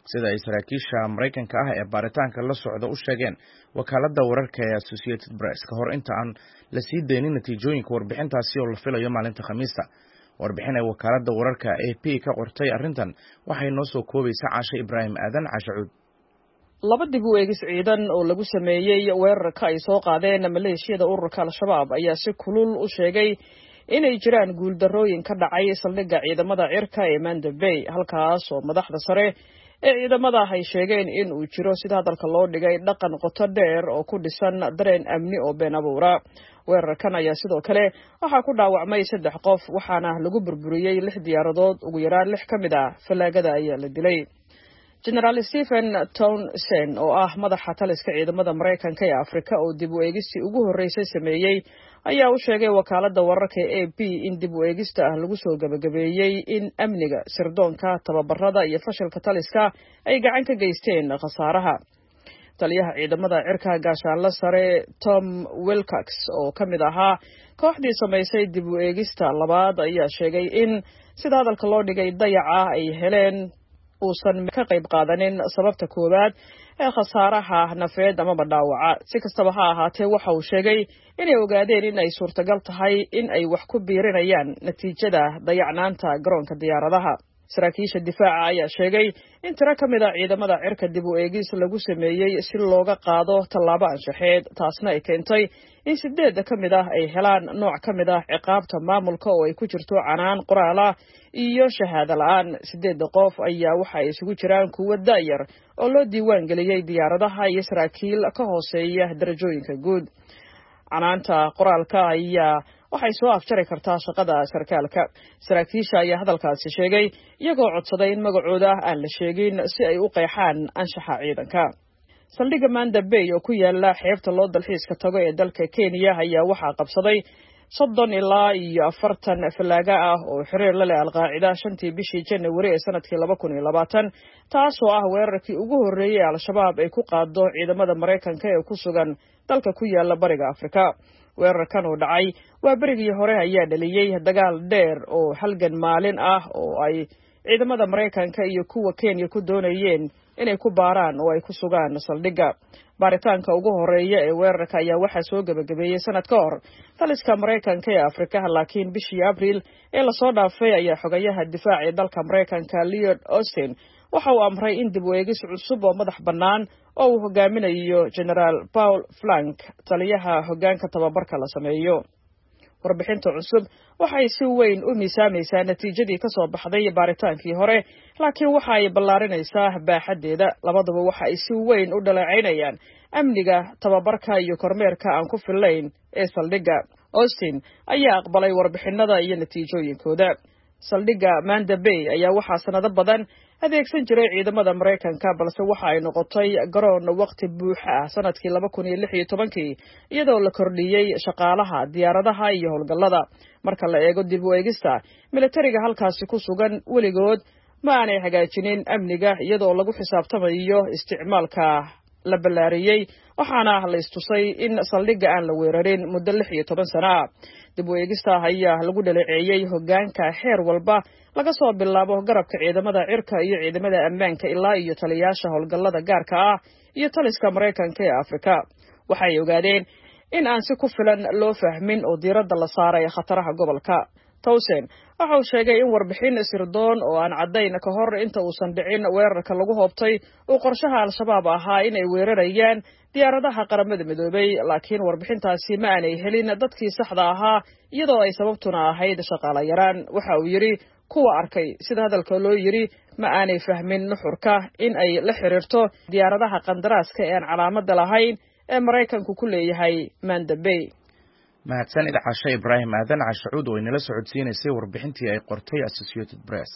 sida ay saraakiisha Maraykanka ah ee baaritaanka la socda u sheegeen wakaaladda wararka ee Associated Press ka hor inta aan la sii deynin natiijooyinka warbixintaasi oo la filayo maalinta Khamiista. Warbixin ay wakaaladda wararka A P ka qortay arrintan waxay noo soo koobaysaa Caashe Ibraahim Aadan Caashe Cuud. laba dib u eegis ciidan oo lagu sameeyey weerarka ay soo qaadeen maleeshiyada ururka Al-Shabaab ayaa si kulul u sheegay inay jiraan guuldarrooyin ka dhacay saldhigga ciidamada cirka ee Manda Bay, halkaas oo madaxda sare ee ciidamada ay sheegeen in uu jiro sida hadalka loo dhigay dhaqan qoto dheer oo ku dhisan dareen amni oo been abuura. weerarkan ayaa sidoo kale waxaa ku dhaawacmay saddex qof waxaana lagu burburiyey lix diyaaradood, ugu yaraan lix ka mid ah falaagada ayaa la dilay. General Stephen Townsend oo ah madaxa taliska ciidamada Maraykanka ee Afrika oo dib u eegistii ugu horeysay sameeyey ayaa u sheegay wakaaladda wararka ee A P in dib u eegista ah lagu soo gabagabeeyey in amniga, sirdoonka, tababarada iyo fashilka taliska ay gacan ka geysteen khasaaraha. taliyaha ciidamada cirka gaashaanle sare Tom Wilcox oo ka mid ahaa kooxdii samaysay dib u eegista labaad ayaa sheegay in sida hadalka loo dhigay dayaca ay heleen uusan ka qayb qaadanin sababta koowaad ee khasaaraha nafeed ama dhaawaca. si kastaba ha ahaatee waxa uu sheegay inay ogaadeen in ay suurtagal tahay in ay wax ku biirinayaan natiijada dayacnaanta garoonka diyaaradaha. saraakiisha difaaca ayaa sheegay in tiro ka mid ah ciidamada cirka dib u eegis lagu sameeyey si looga qaado tallaabo anshaxeed, taasna ay keentay in sideedda ka mid ah ay helaan nooc ka mid ah ciqaabta maamulka oo ay ku jirto canaan qoraal ah iyo shahaado la'aan. sideedda qof ayaa waxa ay isugu jiraan kuwo da'yar oo loo diiwaan geliyey diyaaradaha iyo saraakiil ka hooseeya darajooyinka guud. canaanta qoraalka ayaa waxay soo afjari kartaa shaqada sarkaalka. saraakiisha ayaa hadalkaasi sheegay iyagoo codsaday in magacooda aan la sheegin si ay u qeexaan anshaxa ciidanka. saldhigga Manda Bay oo ku yaala xeebta loo dalxiiska tago ee dalka Kenya ayaa waxaa qabsaday soddon ilaa iyo afartan falaaga ah oo xiriir la leh Al-Qaacida shantii bishii January ee sanadkii laba kun iyo labaatan, taasoo ah weerarkii ugu horreeyay ee Al-Shabaab ay ku qaado ciidamada Maraykanka ee ku sugan dalka ku yaala bariga Afrika. weerarkan oo dhacay waa berigii hore ayaa dhaliyey dagaal dheer oo halgan maalin ah oo ay ciidamada Maraykanka iyo kuwa Kenya ku doonayeen inay ku baaraan oo ay ku sugaan saldhigga. baaritaanka ugu horeeya ee weerarka ayaa waxaa soo gabagabeeyey sanad ka hor taliska Maraykanka ee Afrika, laakiin bishii Abriil ee lasoo dhaafay ayaa xogayaha difaaca ee dalka Maraykanka Lloyd Austin waxa uu amray in dib u eegis cusub oo madax bannaan oo uu hogaaminayo General Paul Frank, taliyaha hoggaanka tababarka la sameeyo. warbixinta cusub waxay si weyn u miisaamaysaa natiijadii ka soo baxday baaritaankii hore, laakiin waxa ay ballaarinaysaa baaxaddeeda. labaduba waxa ay si weyn u dhaleecaynayaan amniga, tababarka iyo kormeerka aan ku fillayn ee saldhigga. Austin ayaa aqbalay warbixinada iyo natiijooyinkooda. saldhigga Manda Bay ayaa waxaa sanado badan adeegsan jiray ciidamada Maraykanka, balse waxa ay noqotay garoon waqti buuxa ah sanadkii laba kun iyo lix iyo tobankii iyadoo la kordhiyey shaqaalaha, diyaaradaha iyo howlgallada. marka la eego dib u eegista, militariga halkaasi ku sugan weligood ma aanay hagaajinin amniga iyadoo lagu xisaabtamayo isticmaalka la ballaariyey, waxaana la istusay in saldhigga aan la weerarin muddo lix iyo toban sano ah. dib u eegista ayaa lagu dhaleeceeyey hoggaanka heer walba laga soo bilaabo garabka ciidamada cirka iyo ciidamada ammaanka ilaa iyo taliyaasha howlgallada gaarka ah iyo taliska Maraykanka ee Afrika. waxay ogaadeen in aan si ku filan loo fahmin oo diiradda la saaray khataraha gobolka. Townsend waxa uu sheegay in warbixin sirdoon oo aan caddayn ka hor inta uusan dhicin weerarka lagu hoobtay uu qorshaha Al-Shabaab ahaa inay weerarayaan diyaaradaha qaramada midoobay, laakiin warbixintaasi ma aanay helin dadkii saxda ahaa iyadoo ay sababtuna ahayd shaqaale yaraan. waxa uu yidhi kuwa arkay sida hadalka loo yidhi ma aanay fahmin nuxurka in ay la xiriirto diyaaradaha qandaraaska ee aan calaamadda lahayn ee Maraykanku ku leeyahay Manda Bay. mahadsanid Caashe Ibraahim Aadan Caashe Cuud oo inala socodsiinaysay warbixintii ay qortay Associated Press.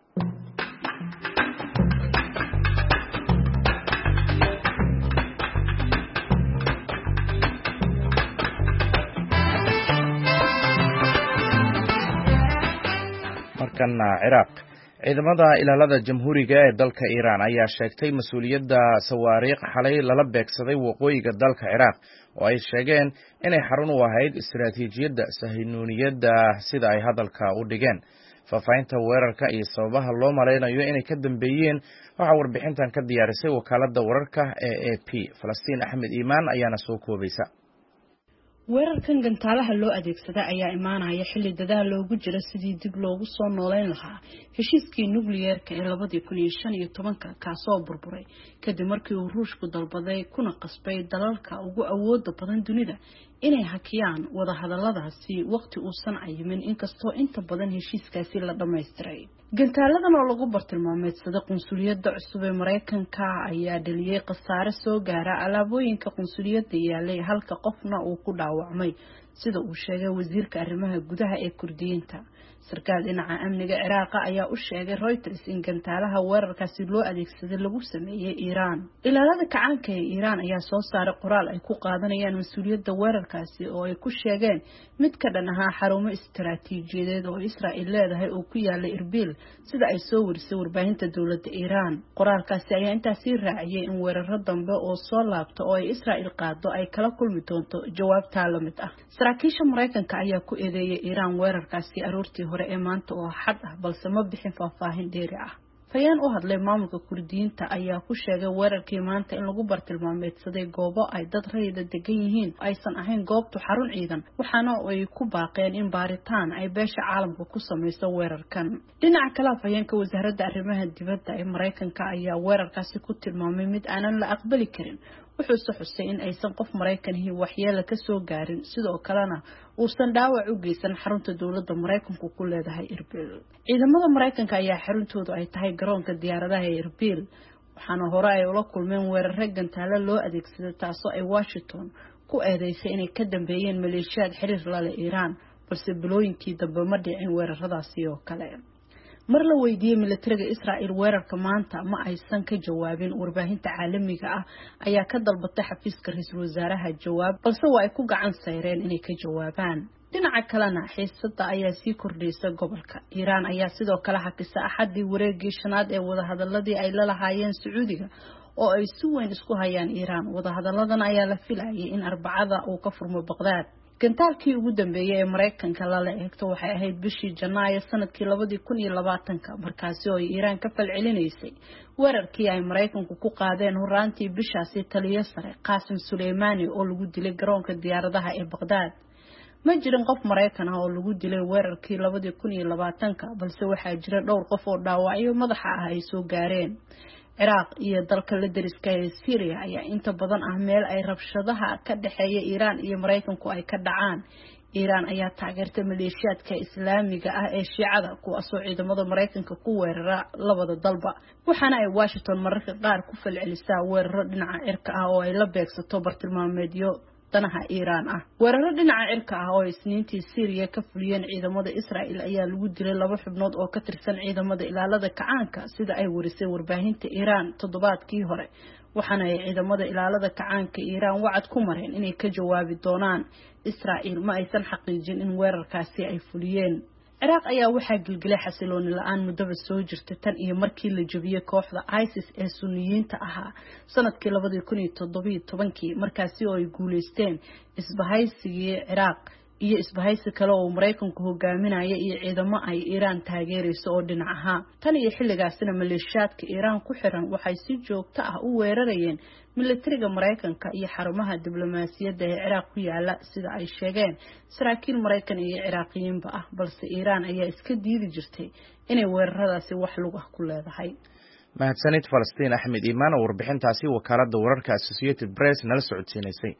markana Ciraaq, ciidamada ilaalada jamhuuriga ee dalka Iiraan ayaa sheegtay mas'uuliyadda sawaariikh xalay lala beegsaday waqooyiga dalka Ciraaq oo ay sheegeen inay xarun u ahayd istiraatiijiyadda sahinuuniyadda sida ay hadalka u dhigeen. faahfaahinta weerarka iyo sababaha loo malaynayo inay ka dambeeyeen waxaa warbixintan ka diyaarisay wakaaladda wararka ee A P. Falastiin Axmed Iimaan ayaana soo koobaysa. weerarkan gantaalaha loo adeegsada ayaa imaanaya xilli dadaal loogu jiro sidii dib loogu soo nooleyn lahaa heshiiskii nukliyeerka ee labadii kun iyo shan iyo tobanka kaasoo burburay kadib markii uu ruushku dalbaday kuna qasbay dalalka ugu awooda badan dunida inay hakiyaan wadahadaladaasi waqti uusan cayimin inkastoo inta badan heshiiskaasi la dhammaystiray. gantaaladan oo lagu bartilmaameedsada qunsuliyadda cusub ee Mareykanka ayaa dhaliyay khasaare soo gaara alaabooyinka qunsuliyadda yaalay halka qofna uu ku dhaawacmay sida uu sheegay wasiirka arrimaha gudaha ee Kurdiyiinta. sarkaal dhinaca amniga Ciraaq ayaa u sheegay Reuters in gantaalaha weerarkaasi loo adeegsaday lagu sameeyay Iiraan. ilaalada kacaanka ee Iiraan ayaa soo saaray qoraal ay ku qaadanayaan mas'uuliyadda weerarkaasi oo ay ku sheegeen mid ka dhan ah xarumo istiraatiijiyadeed oo Israa'iil leedahay oo ku yaala Irbil sida ay soo warisay warbaahinta dowladda Iiraan. qoraalkaasi ayaa intaas raaciyay in weeraro dambe oo soo laabto oo ay Israa'iil qaado ay kala kulmi doonto jawaabta la mid ah. saraakiisha Mareykanka ayaa ku eedeeyay Iiraan weerarkaasi aroortii hore ee maanta oo xad ah balse ma bixin faahfaahin dheeri ah. fayaan u hadlay maamulka Kurdiyiinta ayaa ku sheegay weerarkii maanta in lagu bartilmaameedsaday goobo ay dad rayid degan yihiin aysan ahayn goobtu xarun ciidan waxaana ay ku baaqeen in baaritaan ay beesha caalamka ku sameyso weerarkan. dhinaca kale fayeenka wasaaradda arrimaha dibadda ee Mareykanka ayaa weerarkaasi ku tilmaamay mid aanan la aqbali karin wuxuu xusay in aysan qof Mareykanihii waxyeelo ka soo gaarin sidoo kalena uusan dhaawac u geysan xarunta dowladda Mareykanku ku leedahay Irbil. ciidamada Mareykanka ayaa xaruntoodu ay tahay garoonka diyaaradaha ee Irbil waxaana hore ay ula kulmeen weeraro gantaalo loo adeegsaday taasoo ay Washington ku eedeysay inay ka dambeeyeen maleeshiyad xiriir la leh Iiraan balse bilooyinkii dambe ma dhicin weeraradaasi oo kale. mar la weydiiyay militariga Israa'iil weerarka maanta ma aysan ka jawaabin. warbaahinta caalamiga ah ayaa ka dalbatay xafiiska ra'iisul wasaaraha jawaab balse waa ay ku gacan sayreen inay ka jawaabaan. dhinaca kalena xiisada ayaa sii kordhaysa gobolka. Iiraan ayaa sidoo kale xakisa axadii wareegii shanaad ee wadahadaladii ay la lahaayeen Sacuudiga oo ay si weyn isku hayaan Iiraan. wadahadaladan ayaa la filayay in Arbacada uu ka furmo Baghdad. gantaalkii ugu dambeeyay ee Mareykanka la eegto waxay ahayd bishii Janaayo sanadkii labadii kun iyo labaatanka markaasi oo Iiraan ka falcelinaysay weerarkii ay Mareykanku ku qaadeen horaantii bishaasi taliye sare Qaasim Suleymaani oo lagu dilay garoonka diyaaradaha ee Baghdad. ma jirin qof Mareykan ah oo lagu dilay weerarkii labadii kun iyo labaatanka balse waxaa jira dhowr qof oo dhaawacyo madaxa ah ay soo gaareen. Ciraaq iyo dalka la deriska ee Syria ayaa inta badan ah meel ay rabshadaha ka dhaxeeya Iiraan iyo Mareykanku ay ka dhacaan. Iiraan ayaa taageertay maleeshiyadka Islaamiga ah ee Shiicada kuwaas oo ciidamada Mareykanka ku weerara labada dalba waxaana ay Washington mararka qaar ku falcelisaa weeraro dhinaca cirka ah oo ay la beegsato bartilmaameedyo danaha Iiraan ah. weeraro dhinaca cirka ah oo isniintii Syria ka fuliyeen ciidamada Israa'iil ayaa lagu dilay laba xubnood oo ka tirsan ciidamada ilaalada kacaanka sida ay warisay warbaahinta Iiraan toddobaadkii hore waxaana ay ciidamada ilaalada kacaanka Iiraan wacad ku mareen inay ka jawaabi doonaan. Israa'iil ma aysan xaqiijin in weerarkaasi ay fuliyeen. Ciraaq ayaa waxaa gilgilay xasilooni la'aan muddo soo jirtay tan iyo markii la jabiyay kooxda ISIS ee Sunniyiinta ahaa sanadkii labadii kun iyo toddoba iyo tobankii markaasi oo ay guuleysteen isbahaysigii Ciraaq iyo isbahaysi kale oo Mareykanku hogaaminaya iyo ciidamo ay Iiraan taageerayso oo dhinac ahaa. tan iyo xilligaasina maleeshiyadka Iiraan ku xiran waxay si joogto ah u weerarayeen militariga Mareykanka iyo xarumaha diblomaasiyadda ee Ciraaq ku yaala sida ay sheegeen saraakiil Mareykan iyo Ciraaqiyiinba ah balse Iiraan ayaa iska diidi jirtay inay weeraradaasi wax lug ah ku leedahay. mahadsanid Falastiin Axmed Iimaan oo warbixintaasi wakaaladda wararka Associated Press nala socodsiinaysay.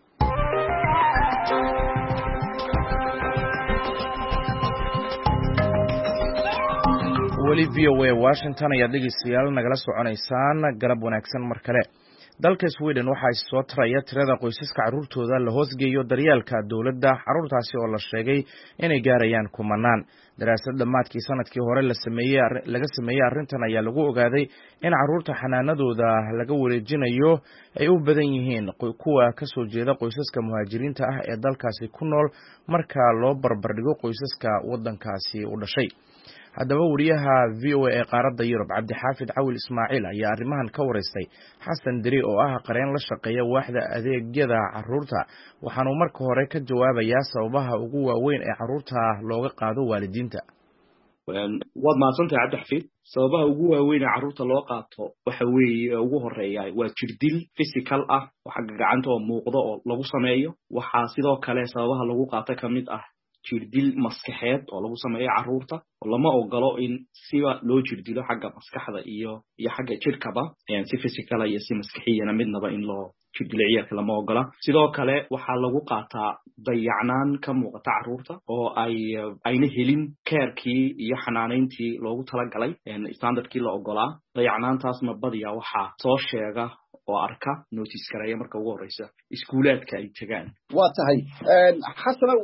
weli V O A Washington ayaa dhegeystayaal nagala soconaysaan galab wanaagsan mar kale. dalka Sweden waxa ay soo taraya tirada qoysaska carruurtooda la hoosgeeyo daryeelka dawladda carruurtaasi oo la sheegay inay gaarayaan kumanaan. daraasad dhamaadkii sanadkii hore la sameeyay laga sameeyay arrintan ayaa lagu ogaaday in carruurta xanaanadooda laga wareejinayo ay u badan yihiin kuwa ka soo jeeda qoysaska muhaajiriinta ah ee dalkaasi ku nool marka loo barbardhigo qoysaska waddankaasi u dhashay. haddaba wariyaha V O A ee qaaradda Yurub Cabdixaafid Cawil Ismaaciil ayaa arrimahan ka wareystay Xasan Diri oo ah qareen la shaqeeya waaxda adeegyada carruurta waxaana marka hore ka jawaabayaa sababaha ugu waaweyn ee carruurta looga qaado waalidiinta. waad mahadsantahay cabdi xafiid sababaha ugu waaweyn ee carruurta loo qaato waxa weeye ugu horeeya waa jirdil physical ah oo xagga gacanta oo muuqdo oo lagu sameeyo waxaa sidoo kale sababaha lagu qaato ka mid ah jirdil maskaxeed oo lagu sameeyo carruurta oo lama ogolo in siba loo jirdilo xagga maskaxda iyo iyo xagga jirkaba si physical iyo si maskaxiyana midnaba in loo jirdilo ciyaalka lama ogola sidoo kale waxaa lagu qaataa dayacnaan ka muuqata carruurta oo ay ayna helin keerkii iyo xanaanayntii loogu talagalay standardkii la ogolaa dayacnaantaasna badiyaa waxaa soo sheega oo arka notice gareeya marka ugu horeysa iskuulaadka ay tagaan waa tahay xasanow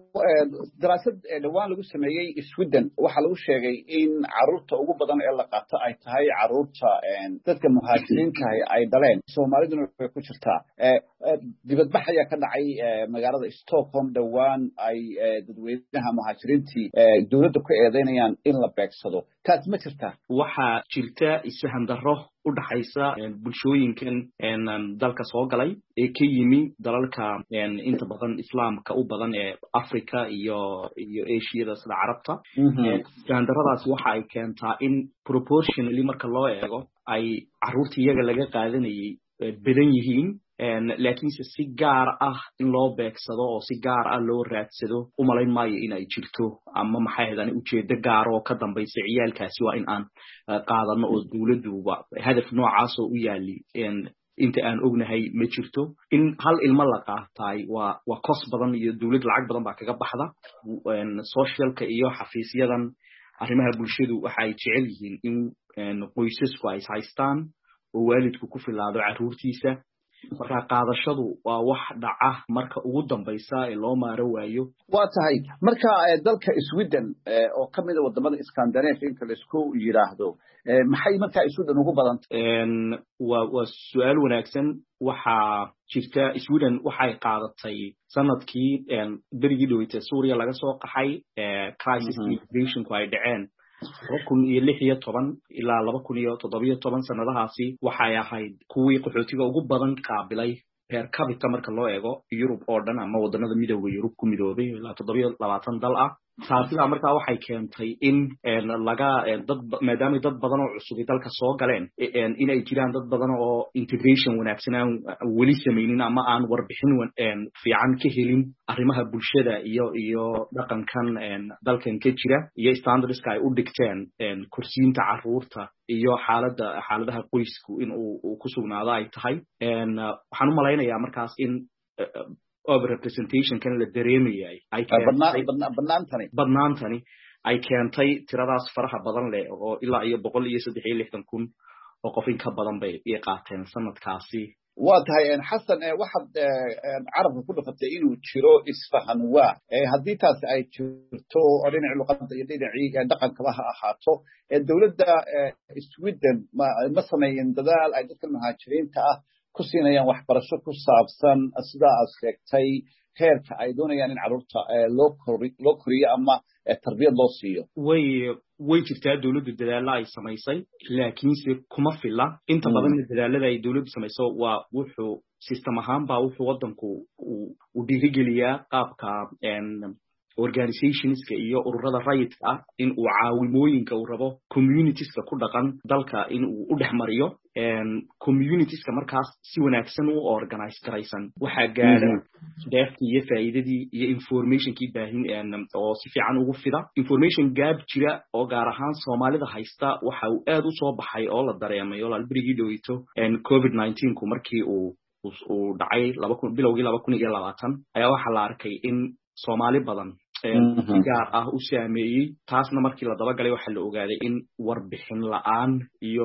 daraasad dhawaan lagu sameeyey Sweden waxaa lagu sheegay in carruurta ugu badan ee la qaato ay tahay carruurta dadka muhaajiriinta ay dhaleen Soomaaliduna way ku jirtaa dibadbax ayaa ka dhacay magaalada Stockholm dhawaan ay dadweynaha muhaajiriintii dawladda ku eedeynayaan in la beegsado taas ma jirtaa waxaa jirta isfahan darro u dhaxaysa bulshooyinkan dalka soo galay ee ka yimi dalalka inta badan islaamka u badan ee Africa iyo iyo Asia sida Carabta isfahandarradaas waxa ay keentaa in proportionally marka loo eego ay carruurta iyaga laga qaadanayay badan yihiin laakiinse si gaar ah in loo beegsado oo si gaar ah loo raadsado u malayn maayo in ay jirto ama maxay ahaydaan ujeedo gaar oo ka dambaysa ciyaalkaasi waa in aan qaadano oo dawladduba hadaf noocaas oo u yaali inta aan ognahay ma jirto in hal ilmo la qaatay waa waa cost badan iyo dawlad lacag badan baa kaga baxda socialka iyo xafiisyadan arrimaha bulshadu waxa ay jecel yihiin in qoysasku ay haystaan oo waalidku ku filaado carruurtiisa marka qaadashadu waa wax dhaca marka ugu dambaysa ee loo maaro waayo waa tahay marka dalka Sweden oo kamid ah wadamada Scandinavia la isku yiraahdo maxay marka Sweden ugu badan een waa waa su'aal wanaagsan waxa jirta Sweden waxay qaadatay sanadkii berigii dhaweytay Suuriya laga soo qaxay crisis migration ku ay dhaceen laba kun iyo lix iyo toban ilaa laba kun iyo toddoba iyo toban sanadahaasi waxay ahayd kuwii qaxootiga ugu badan qaabilay per capita marka loo eego Europe oo dhan ama wadannada midowga Europe ku midoobay ilaa toddoba iyo labaatan dal ah taasina markaa waxay keentay in laga dad maadaama dad badan oo cusub dalka soo galeen in ay jiraan dad badan oo integration wanaagsan aan weli sameeynin ama aan warbixin fiican ka helin arrimaha bulshada iyo iyo dhaqankan dalkan ka jira iyo standardska ay u dhigteen kursiinta carruurta iyo xaaladda xaaladaha qoysku in uu ku sugnaado ay tahay waxaan u malaynayaa markaas in over representation kan la dareemayay ay badnaantani badnaantani ay keentay tiradaas faraha badan leh oo ilaa iyo boqol iyo saddex iyo lixdan kun oo qof in ka badan bay ay qaateen sanadkaasi waa tahay xasan waxaad carabka ku dhafatay inuu jiro isfahan waa haddii taas ay jirto dhinaca luqadda iyo dhinacii dhaqankaba ha ahaato dawladda Sweden ma sameeyeen dadaal ay dadka muhaajiriinta ah ku siinayaan waxbarasho ku saabsan sida aad sheegtay heerka ay doonayaan in carruurta loo loo koriyo ama tarbiyad loo siiyo way way jirtaa dawladdu dadaalla ay samaysay laakiinse kuma filla inta badan dadaalada ay dawladdu samayso waa wuxuu system ahaan baa wuxuu waddanku u dhiirigeliyaa qaabka organizationska iyo ururada rayidka ah in uu caawimooyinka uu rabo communitieska ku dhaqan dalka in uu u dhex mariyo communitieska markaas si wanaagsan u organize garaysan waxaa gaadha deeftii iyo faa'iidadii iyo informationkii baahin oo si fiican ugu fida information gaab jira oo gaar ahaan Soomaalida haysta waxa uu aad u soo baxay oo la dareemay oo alberigii dhaweyto covid nineteen ku markii uu uu dhacay bilowgii laba kun iyo labaatan ayaa waxa la arkay in Soomaali badan gaar ah u saameeyay taasna markii la daba galay waxa la ogaaday in warbixin la'aan iyo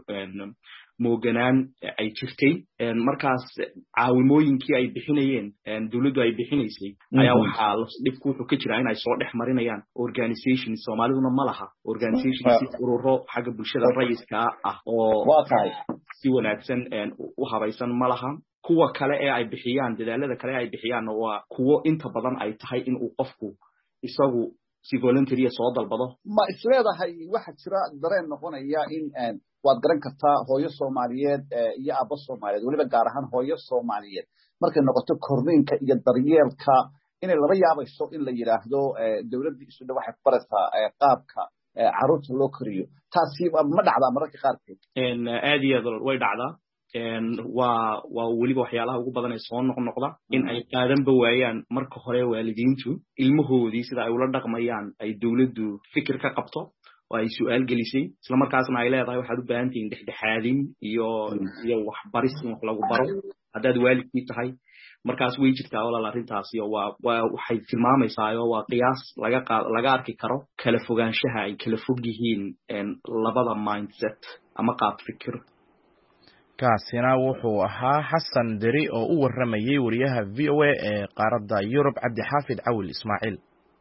mooganaan ay jirtay markaas caawimooyinkii ay bixinayeen dawladdu ay bixinaysay ayaa waxaa dhibku wuxuu ka jiraa in ay soo dhex marinayaan organization Soomaaliduna ma laha organization si ururo xagga bulshada rayidka ah oo si wanaagsan u habaysan ma laha kuwa kale ee ay bixiyaan dadaalada kale ay bixiyaan waa kuwo inta badan ay tahay in uu qofku isagu si voluntary soo dalbado ma isleedahay waxa jira dareen noqonaya in waad garan kartaa hooyo Soomaaliyeed iyo aabbo Soomaaliyeed waliba gaar ahaan hooyo Soomaaliyeed markay noqoto korniinka iyo daryeelka inay laba yaabayso in la yiraahdo dawladda isu dhaw waxay baraysaa qaabka caruurta loo koriyo taasi ma dhacdaa mararka qaarkood aad iyo aad way dhacdaa waa waa weliba waxyaalaha ugu badan ee soo noqnoqda in ay qaadanba waayaan marka hore waalidiintu ilmahoodii sida ay ula dhaqmayaan ay dawladdu fikir ka qabto oo ay su'aal gelisay isla markaasna ay leedahay waxaad u baahan tihiin dhexdhexaadin iyo iyo waxbaris in wax lagu baro haddaad waalidkii tahay markaas way jirtaa walaal arrintaasi oo waa waa waxay tilmaamaysaa oo waa qiyaas laga laga arki karo kala fogaanshaha ay kala fog yihiin labada mindset ama qaab fikir kaasina wuxuu ahaa xasan deri oo u waramayay wariyaha v o a ee qaaradda Yurub Cabdi Xaafid Cawil Ismaaciil.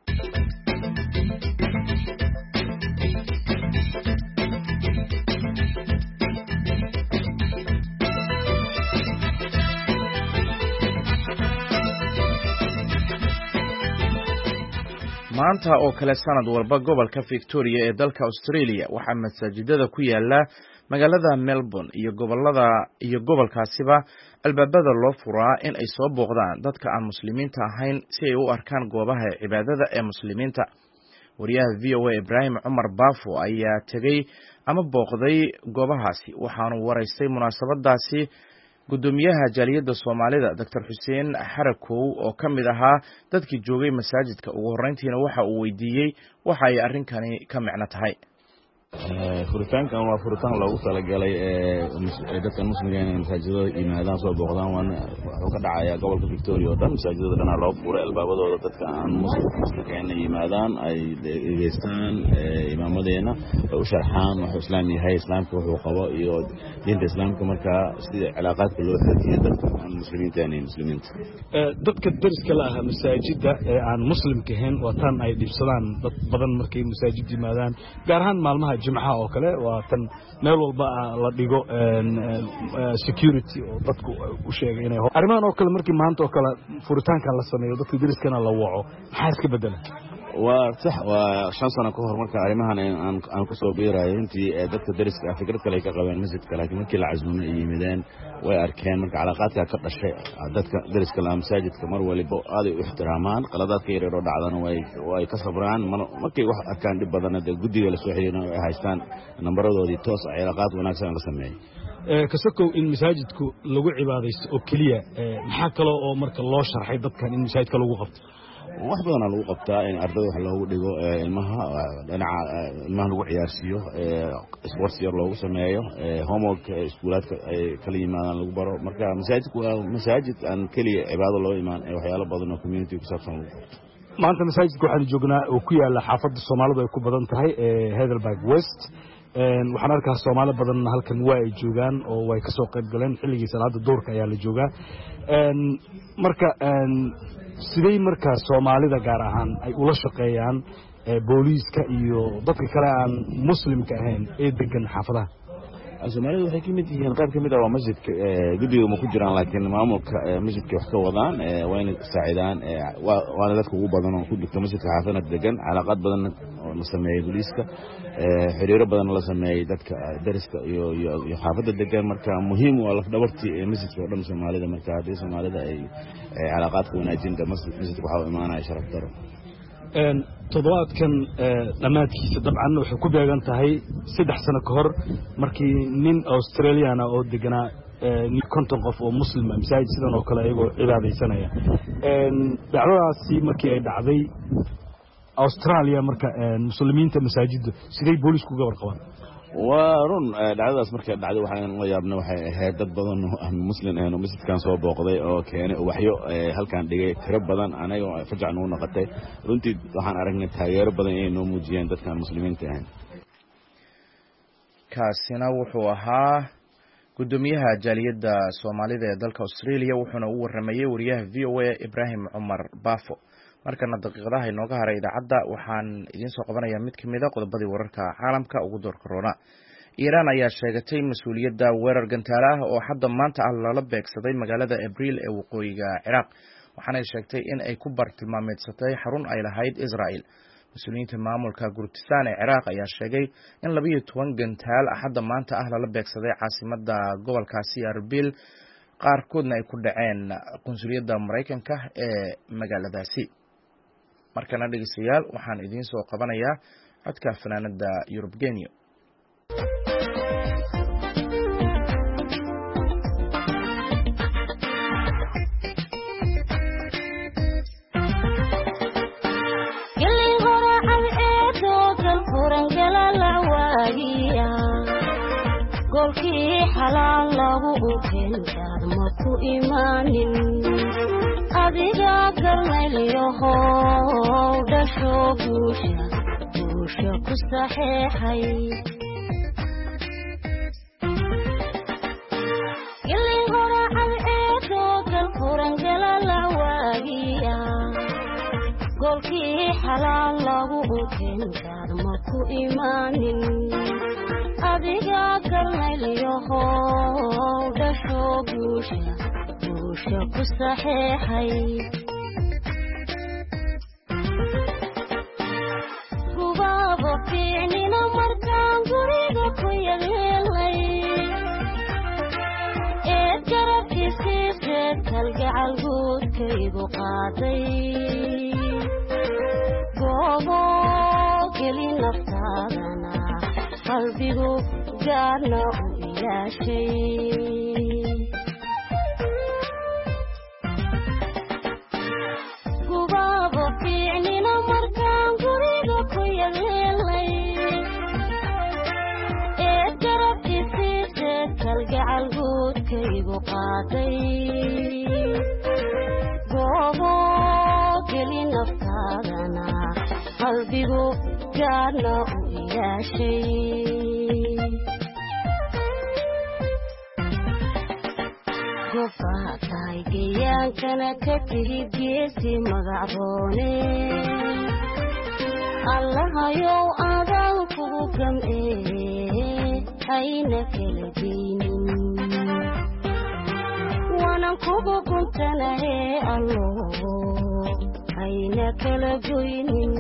maanta oo kale sanad walba gobolka Victoria ee dalka Australia waxaa masaajidada ku yaala magaalada Melbourne iyo gobolada iyo gobolkaasiba albaabada loo furaa in ay soo booqdaan dadka aan muslimiinta ahayn si ay u arkaan goobaha cibaadada ee muslimiinta. wariyaha V O A Ibrahim Umar Bafo ayaa tagay ama booqday goobahaasi waxaanu waraystay munaasabadaasi gudoomiyaha jaaliyadda Soomaalida Doctor Hussein Xarakow oo kamid ahaa dadkii joogay masaajidka ugu horeyntiina waxa uu weydiiyay waxa ay arrinkani ka macno tahay. furitaankan waa furitaan loogu talagalay ee dadka musliminta inay masaajidada yimaadaan soo booqdaan wuxuu ka dhacayaa gobolka Victoria oo dhan masaajidada dhan loo furay albaabadooda dadka aan muslimka inay yimaadaan ay dhageystaan imaamadeenna u sharxaan waxa islaam yahay islaamka wuxuu qabo iyo diinta islaamka marka sida cilaaqaadka loo xiriyo dadka aan muslimiinta inay muslimiinta dadka dariska la ah masaajidda ee aan muslimka ahayn waa tan ay dhibsadaan dad badan markay masaajid yimaadaan gaar ahaan maalmaha jimcaha oo kale waa tan meel walba la dhigo security oo dadku u sheegay inay arrimahan oo kale markii maanta oo kale furitaankan la sameeyo dadka dariskana la waco maxaa iska bedela waa sax waa shan sano ka hor marka arrimahan aan aan ku soo biirayo intii dadka dariska ah fikrad kale ka qabeen masjidka laakiin markii la casmay ay yimideen way arkeen marka calaaqaadka ka dhashay dadka dariska la masaajidka mar waliba aad u ixtiraamaan qaladaadka yar oo dhacdana way way ka sabraan markay wax arkaan dib badan ee guddiga la soo xiriirina ay haystaan nambaradoodii toos ah calaaqaad wanaagsan la sameeyay ee kasakow in masaajidku lagu cibaadaysto oo kaliya maxaa kale oo marka loo sharxay dadkan in masaajidka lagu qabto wax badan lagu qabtaa in ardayda wax loogu dhigo ilmaha dhinaca ilmaha lagu ciyaarsiyo sports yar loogu sameeyo homework iskuulaadka ay kala yimaadaan lagu baro marka masaajidku waa masaajid aan kaliya cibaado loo imaan ee waxyaalo badan oo community ku saabsan maanta masaajidka waxaan joognaa oo ku yaala xaafadda Soomaalidu ay ku badan tahay ee Heidelberg West waxaan arkaa Soomaali badan halkan waa ay joogaan oo way ka soo qayb galeen xilligii salaada duurka ayaa la joogaa marka sidee marka Soomaalida gaar ahaan ay ula shaqeeyaan booliiska iyo dadka kale aan muslimka ahayn ee degan xaafadaha Soomaalida waxay kamid yihiin qayb kamid ah waa masjidka guddiga ma ku jiraan laakiin maamulka masjidka wax ka wadaan waa inay saacidaan waa dadka ugu badan oo ku dhigta masjidka xaafadana degan calaaqad badan oo la sameeyay booliiska xiriiro badan la sameeyay dadka dariska iyo iyo xaafadda degan marka muhiim waa laf dhabartii masjidka oo dhan Soomaalida marka hadii Soomaalida ay calaaqaadka wanaajinta masjidka waxa uu imaanaya sharaf daro een toddobaadkan dhamaadkiisa dabcan wuxuu ku beegan tahay saddex sano ka hor markii nin Australian oo deganaa nin konton qof oo muslim ah masaajid sidan oo kale ayagoo cibaadaysanaya een dhacdadaasi markii ay dhacday Australia marka muslimiinta masaajidda sidee booliisku uga warqabaan waa run dhacdadaas markay dhacday waxaan la yaabnay waxay ahayd dad badan oo muslim ah oo masjidkan soo booqday oo keenay waxyo halkan dhigay tiro badan anaga oo fajac noo noqotay runtii waxaan aragnay taageero badan inay noo muujiyeen dadkan muslimiinta ah kaasina wuxuu ahaa gudoomiyaha jaaliyadda Soomaalida ee dalka Australia wuxuuna u waramayay wariyaha V O A Ibrahim Umar Bafo markana daqiiqadaha inooga haray idaacadda waxaan idin soo qabanayaa mid kamid ah qodobadii wararka caalamka ugu door corona Iran ayaa sheegatay mas'uuliyadda weerar gantaal ah oo hadda maanta ah lala beegsaday magaalada Abriil ee waqooyiga Ciraaq waxaana ay sheegtay in ay ku bartilmaameedsatay xarun ay lahayd Israel mas'uuliyiinta maamulka Kurdistan ee Ciraaq ayaa sheegay in laba iyo toban gantaal hadda maanta ah lala beegsaday caasimadda gobolkaasi Abriil qaarkoodna ay ku dhaceen qunsuliyadda Mareykanka ee magaaladaasi markana dhageystayaal waxaan idin soo qabanayaa codka fanaanada Yurub Genyo. golkii xalaal lagu ukeen ma ku imaanin adiga garnayliyoho dhasho guusha guusha ku saxeexay ilin horacad eedoo galfuran galala waagiya golkii xalaal lagu ukeen ma ku imaanin adiga garnayliyoho dhasho guusha guusha ku saxeexay gubaabo fiicnina markaan guriga ku yagleelay eed garabkiisiiseed kalgacal guudkaygu qaaday goobo geli naftaadana qalbigu gaarna u ilaashay gubaabo fiicnina markaan guriga ku yagleelay eed garabkiisiiseed kalgacal guudkaygu qaaday goobo geli naftaadana qalbigu gaarna u gofaa tahay gayaankana ka tihid geesi magacroone allahayow adaan kugu gam'ee hayna kala geynin waanan kugu guntanahee allo hayna kala goynin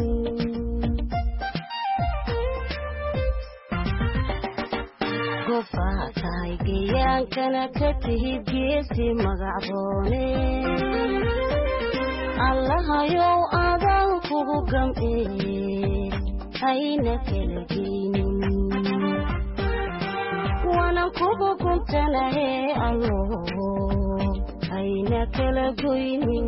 gofaa tahay gayaankana ka tihid geesi magacroone allahayow adaan kugu gam'ee hayna kala geynin waanan kugu guntanahee allo hayna kala goynin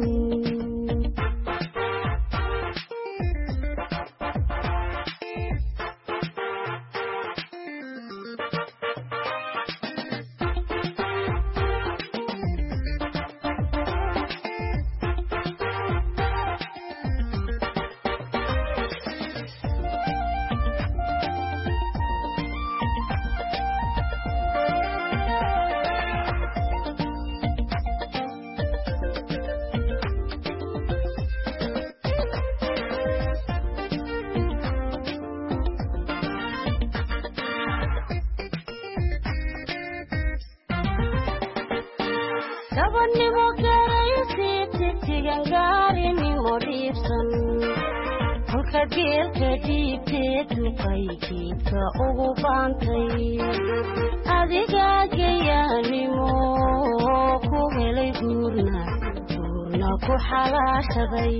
gabadhnimo garaysiibtitigan gaarinimo dhiibsan halka geelka dhiibtee duqay geedka ugu baantay adiga gayaanimo ku helay guurna guurna ku xalaashaday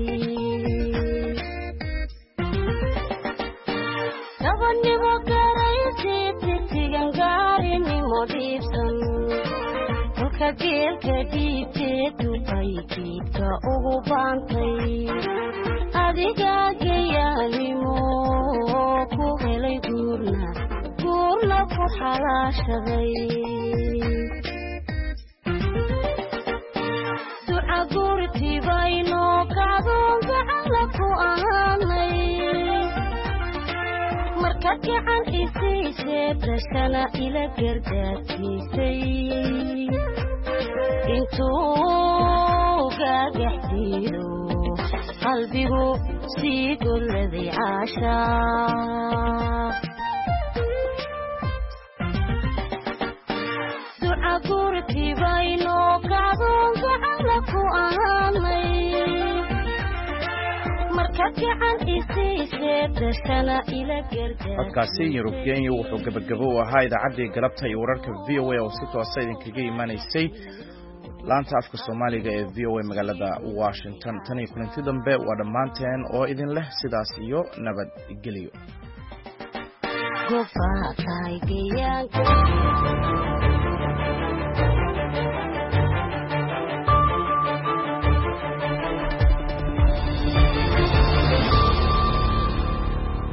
gabadhnimo garaysiibtitigan gaarinimo dhiibsan halka geelka dhiibtee duqay geedka ugu baantay adiga gayaanimo ku helay guurna guurna ku xalaashaday duca gurtibaynoo kacdoon gacala ku ahaanay markaad gacan isiisee dashana ila gardaadkiisay intuu gaagaxdiido qalbigu sii golladay caashaa duca gurtibaynoo kacdoon gacala ku ahaanay codkaasi Yurub Genyo wuxuu gabagabo u ahaa idaacaddii galabta iyo wararka V O A oo si toosa idinkaga imanaysay laanta afka Soomaaliga ee V O A magaalada Washington. tan iyo kulanti dambe waa dhammaanteen oo idin leh sidaas iyo nabadgelyo. gofa tahay geeyaanka